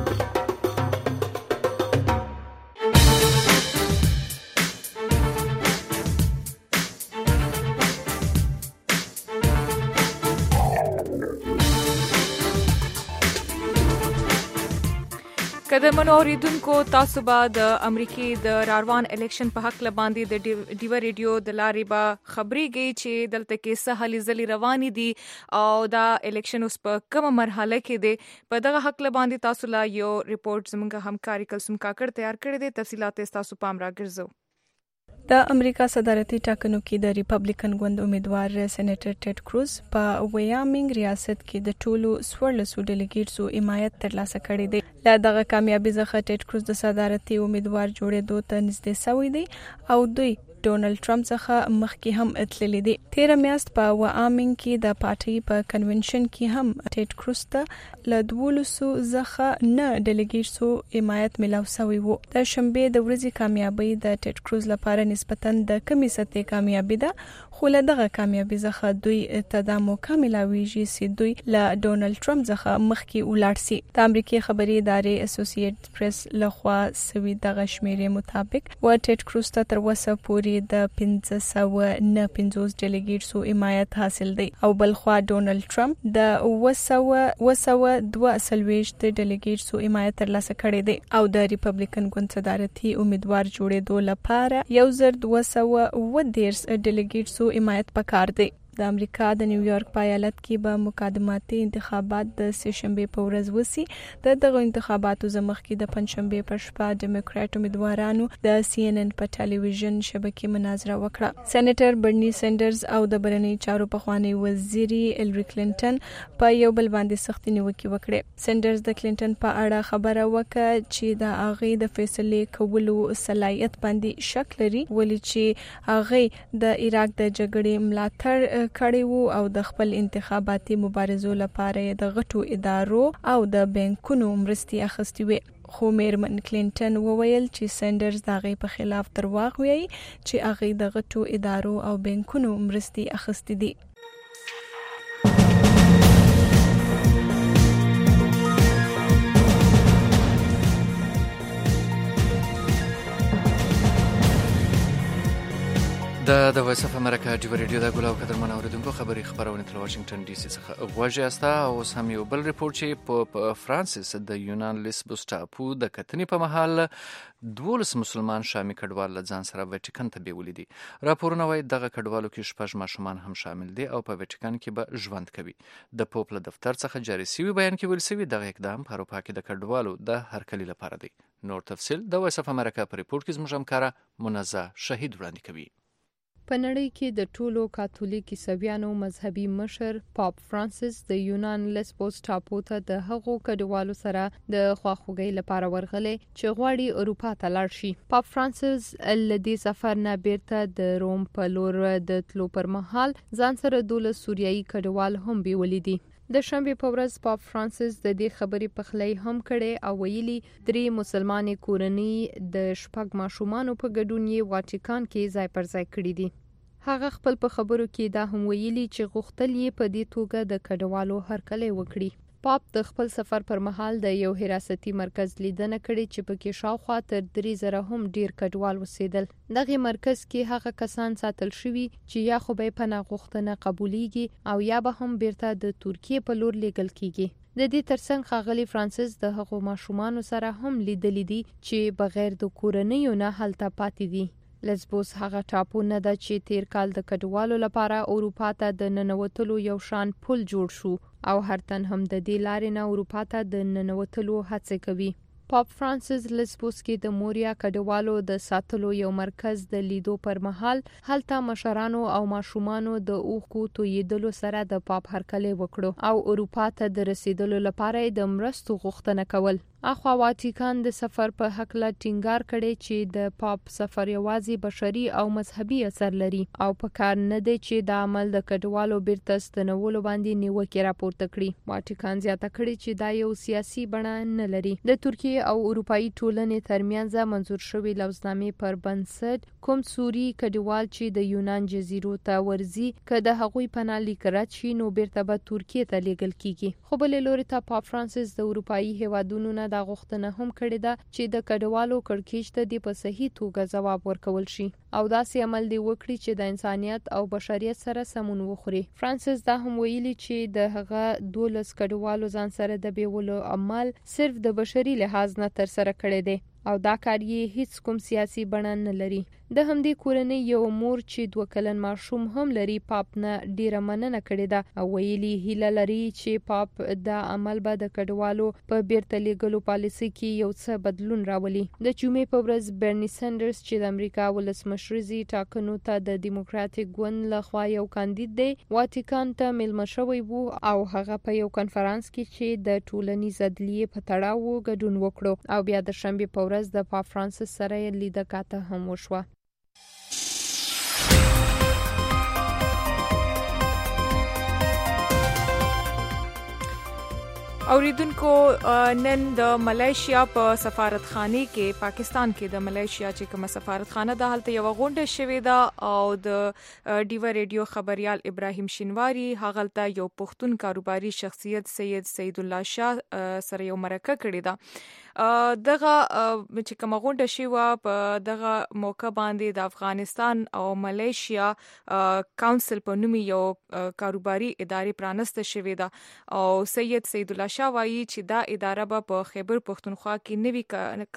قدرمنو اوریدونکو تاسو به د امریکای د راروان الیکشن په حق لباندې د ډیوه ریډیو د لارې به خبرېږي چې دلته کې څه هلې ځلې روانې دي او دا الیکشن اوس په کومه مرحله کې دی. په دغه حق لباندې تاسو لا یو ریپورت زموږ همکاري کلثوم کاکړ تیار کړی دی. تفصیلات تاسو پام راګرځو. د امریکا صدارتي ټاکنو کې د ریپبلیکن ګوند امیدوار سېنیټر ټیډ کروز په ویامینګ ریاست کې د ټولو 14 ډیلیګیټسو حمایت ترلاسه کړی دی. له دغه کامیابی څخه ټیډ کروز د صدارتي امیدوار جوړېدو ته نږدې شوی دی او دوی ډونالد ټرمپ څخه مخکې هم اتللی دی. 13 میاشت په ویامینګ کې د پارټي په کنونشن کې هم ټیډ کروز ته له 1200 څخه نه ډیلیګیټسو حمایت ملاو شوی وو. د شنبه د ورځې کامیابی د ټیډ کروز لپاره نسبتاً د کمی سطحې کامیابی ده، خو له دغه کامیابی څخه دوی ته موقع ملاویږي چې دوی له ډونالد ټرمپ څخه مخکې ولاړ شي. د امریکای خبري ادارې اسوسییټ پریس لخوا سوي دغه شمیرې مطابق و ټیډ کروز ته تر اوسه پورې د 550 ډیلیګیټسو حمایت حاصل دی او بلخوا ډونالد ټرمپ د 222 ډیلیګیټسو حمایت ترلاسه کړی دی او د ریپبلیکن ګوند صدارتي امیدوار جوړېدو لپاره 1210 ډیلیګیټسو حمایت پکار دی. د امریکا د نیویارک په ایالت کې به مقدماتي انتخابات د سهشنبه په ورځ وسی. دغه انتخاباتو زمخ کې د پنځشنبه په شپه ډیموکرات امیدوارانو د CNN په ټلویزیون شبکې مناظره وکړه. سېنیټر برني سندرز او د بهرنی چارو پخوانی وزیري هیلری کلینټن په یو بل باندې سختي نیوکې وکړې. سندرز د کلینټن په اړه خبره وکړه چې د هغه د فیصله کولو صلاحیت باندې شک لري، ولې چې هغه د عراق د جګړې ملاتړ کړی وو او د خپل انتخاباتي مبارزو لپاره د غټو ادارو او د بانکونو مرستي اخیستې وي. خو میرمن کلینټن وویل چې سندرز د هغې په خلاف درواغ وایي چې هغې د غټو ادارو او بانکونو مرستي اخیستې دي. د وایس اف امریکا ډیو ریډیو د ګلاو قدر منوریدونکو خبري خبرونه تر واشنگټن ډي سي څخه غواړي استا او سم یو بل ریپورت چې په فرانسیس د یونان لیسبوس ټاپو د کتنې په محل 12 مسلمان شامي کډوال ځان سره ویټیکن ته بیولې دي. راپورونه وايي دغه کډوالو کې شپږ ماشومان هم شامل دي او په ویټیکن کې به ژوند کوي. د پوپ له دفتر څخه جاري شوی بیان کې ویل شوی دغه اقدام په اروپا کې د کډوالو د هرکلي لپاره دی. نور تفصيل د وایس اف امریکا په ریپورت کې زموږ همکاره منزه شهید وړاندې کوي. په نړۍ کې د ټولو کاتولیک عیسویانو مذهبي مشر پاپ فرانسیس د یونان لیسبوس ټاپو ته د هغو کډوالو سره د خواخوږۍ لپاره ورغلی چې غواړي اروپا ته لاړ شي. پاپ فرانسیس لدې سفر نه بیرته د روم په لور د تلو پر مهال ځان سره 12 سوریایي کډوال هم بیولې دي. د شنبه په ورځ پاپ فرانسیس د دې خبرې پخلی هم کړي او ویلي 3 مسلمانې کورنۍ د شپږ ماشومانو په ګډون یې واټیکان کې ځای پر ځای کړي دي. هغه خپل په خبرو کې دا هم ویلي چې غوښتل یې په دې توګه د کډوالو هرکلی وکړي. پاپ د خپل سفر پر مهال د یو حراستي مرکز لیدنه کړې چې پکې شاوخوا تر 3000 هم ډیر کډوال اوسېدل. دغه مرکز کې هغه کسان ساتل شوي چې یا خو به پناه غوښتنه قبوليږي او یا به هم بیرته د ترکیه په لور لیږل کیږي. د دې ترڅنګ ښاغلي فرانسیس د هغو ماشومان سره هم لیدلې دي چې بغیر د کورنۍ نه هلته پاتې دي. لیسبوس هغه ټاپو نه ده چې تیر کال د کډوالو لپاره اروپا ته د ننوتلو یو شان پل جوړ شو او هر تن هم د دې لارې نه اروپا ته د ننوتلو هڅه کوي. پاپ فرانسیس لیسبوس کې د موریا کډوالو د ساتلو یو مرکز د لیدو پر مهال هلته مشرانو او ماشومانو د اوښکو تویېدلو سره د پاپ هرکلی وکړو او اروپا ته د رسیدلو لپاره د مرستو غوښتنه کول. اخوا واټیکان د سفر په حق لا ټینګار کړي چې د پاپ سفر یوازې بشري او مذهبي اثر لري او په کار نه دی چې د عمل د کډوالو بیرته ستنولو باندې نیوکه راپورته کړي. واټیکان زیاته کړي چې دا یو سیاسي بڼه نه لري. د ترکیه او اروپאי ټولنې ترمنځ منزور شوی لوزنامې پر بنسټ کوم سوري کډوال چې د یونان جزیرو ته ورځي که د هغوی پناه لیک رد شي نو بیرته به ترکیه ته لیږل کیږي. خو بل لوري ته پاپ فرانسیس د اروپאי هیوادونو نه دا غوښتنه هم کړې ده چې د کډوالو کړکېچ ته د په صحیح توګه ځواب ورکول شي او داسې عمل دی وکړي چې د انسانیت او بشریت سره سمون وخوري. فرانسیس دا هم ویلي چې د هغه 12 کډوالو ځان سره د بیولو عمل صرف د بشري لحاظ نه تر سره کړی دی او دا کار یې هیڅ کوم سیاسي بڼه نه لري. د همدې کورنۍ یو مور چې 2 کلن ماشوم هم لري پاپ نه ډیره مننه کړې ده او ویلي هیله لري چې پاپ دا عمل به د کډوالو په بیرته لیږلو پالیسي کې یو څه بدلون راولي. د جمعې په ورځ برني سندرز چې د امریکا ولسمشرزي ټاکنو ته د دیموکراتیک ګوند لخوا یو کاندید دی واټیکان ته مېلمه شوی وو او هغه په یو کنفرانس کې چې د ټولنیز عدلیې په تړاو ګډون وکړو او بیا د شنبه په ورځ د پاپ فرانسیس سره لیده کاته هم وشوه. اوریدونکو نن د ملایشیا په سفارتخانه کې پاکستان کې د ملایشیا چې کومه سفارتخانه د حالت یو غونډه شوې ده او د ډیو ریډیو خبريال ابراهیم شینواری هغلته یو پښتون کاروباري شخصیت سید الله شاه سره یو مرکه کړې ده. دغه چې کومه غونډه شوه په دغه موقع باندې د افغانستان او ملایشیا کونسل په نوم یو کاروباري ادارې پرانسته شوې ده او سید الله شاه وایي چې دا اداره په خیبر پښتونخوا کې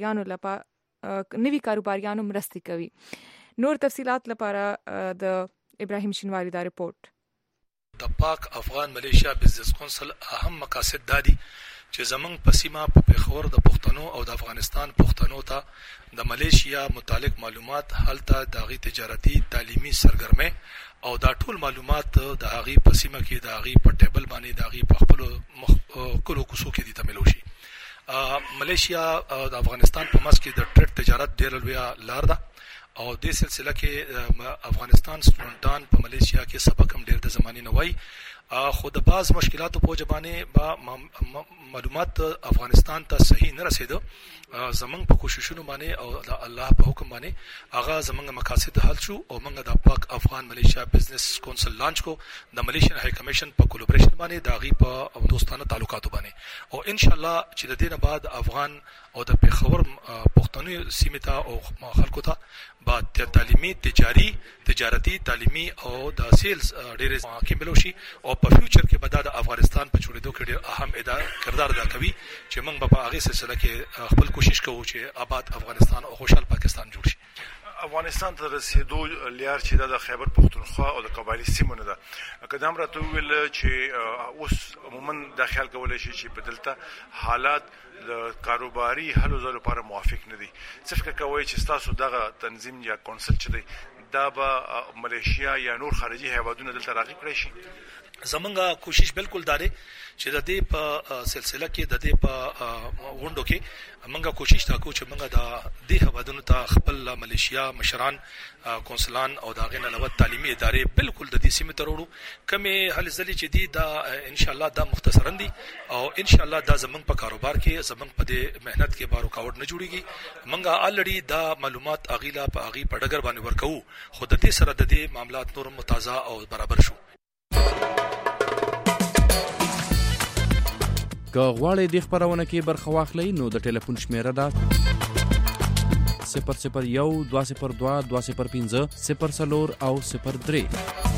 نوي کاروباریانو مرسته کوي. نور تفصيلات لپاره د ابراهیم شینواری دا رپورت. د پاک افغان ملایشیا بزنس کونسل اهم مقاصد دادي چې زمنګ په سیمه په پیښور د پښتنو او د افغانستان پښتنو ته د ملایشیا متعلق معلومات هلته د غي تجارتي تعلیمي سرګرمي او دا ټول معلومات د هغه په سیمه کې د هغه په ټیبل باندې د هغه په خپل کلو کوسو کې دي تملو شي. ملایشیا او د افغانستان په منځ کې د ټریډ تجارت ډیر لوی لار ده او د سلسله کې افغانستان سټوډنټان په ملایشیا کې سبق هم ډیر د زماني نه وای خو د باز مشکلاتو په وجبانه با معلومات افغانستان ته صحیح نه رسیدو. زمنګ په کوششونو باندې او الله په حکم باندې هغه زمنګ مقاصد حل شو او موږ د پاک افغان ملیشیا بزنس کونسل لانچ کو د ملیشین های کمیشن په کولیبریشن باندې داغي په دوستانه تعلقاتو باندې او ان شاء الله چې د دینه بعد افغان او د پیښور پښتوني سیمه ته او خلکو ته با تعلیمي تجارتي تعلیمي او د سیلز ډېر کېملو شي او په فیوچر کې به د افغانستان په جوړېدو کې ډېر اهم کردار ادا کوي چې موږ به په هغه سلسله کې خپل کوشش کوو چې آباد افغانستان او خوشحال پاکستان جوړ شي. افغانستان ته رسیدو لار چې د خیبر پختونخوا او د قبایلی سیمو نه ده. قدم راته ویل چې اوس عموما د خیال کولای شي چې بدلته حالات د کاروباري حل زلو لپاره موافق نه دي. څه فکر کوئ چې تاسو دغه تنظیم یا کونسل چې دی دا به ملیشیا یا نور خارجي هیوادونو دلته راغی کړی شي؟ زمونږه کوشش بالکل داره چې د دې په سلسله کې د دې په غونډو کې موږ کوشش وکړو چې موږ د دې هوادونو ته خپل ملیشیا مشران کونسلان او داغه نه علاوه تعلیمي ادارې بالکل د دې سیمه ته وروړو. کمه هلې ځلې چې دي دا ان شاء الله دا مختصرا دي او ان شاء الله دا زمونږ په کاروبار کې زمونږ په دې مهنت کې بارو کاوډ نه جوړيږي. موږ الریډي دا معلومات اغیلا په اغي په ډګر باندې ورکو خو د دې سره د دې معاملات نور متازه او برابر شو. که غواړئ د خبرونه کې برخه واخلئ نو د ټلیفون شمیره ده 001 202 205 04 او 03.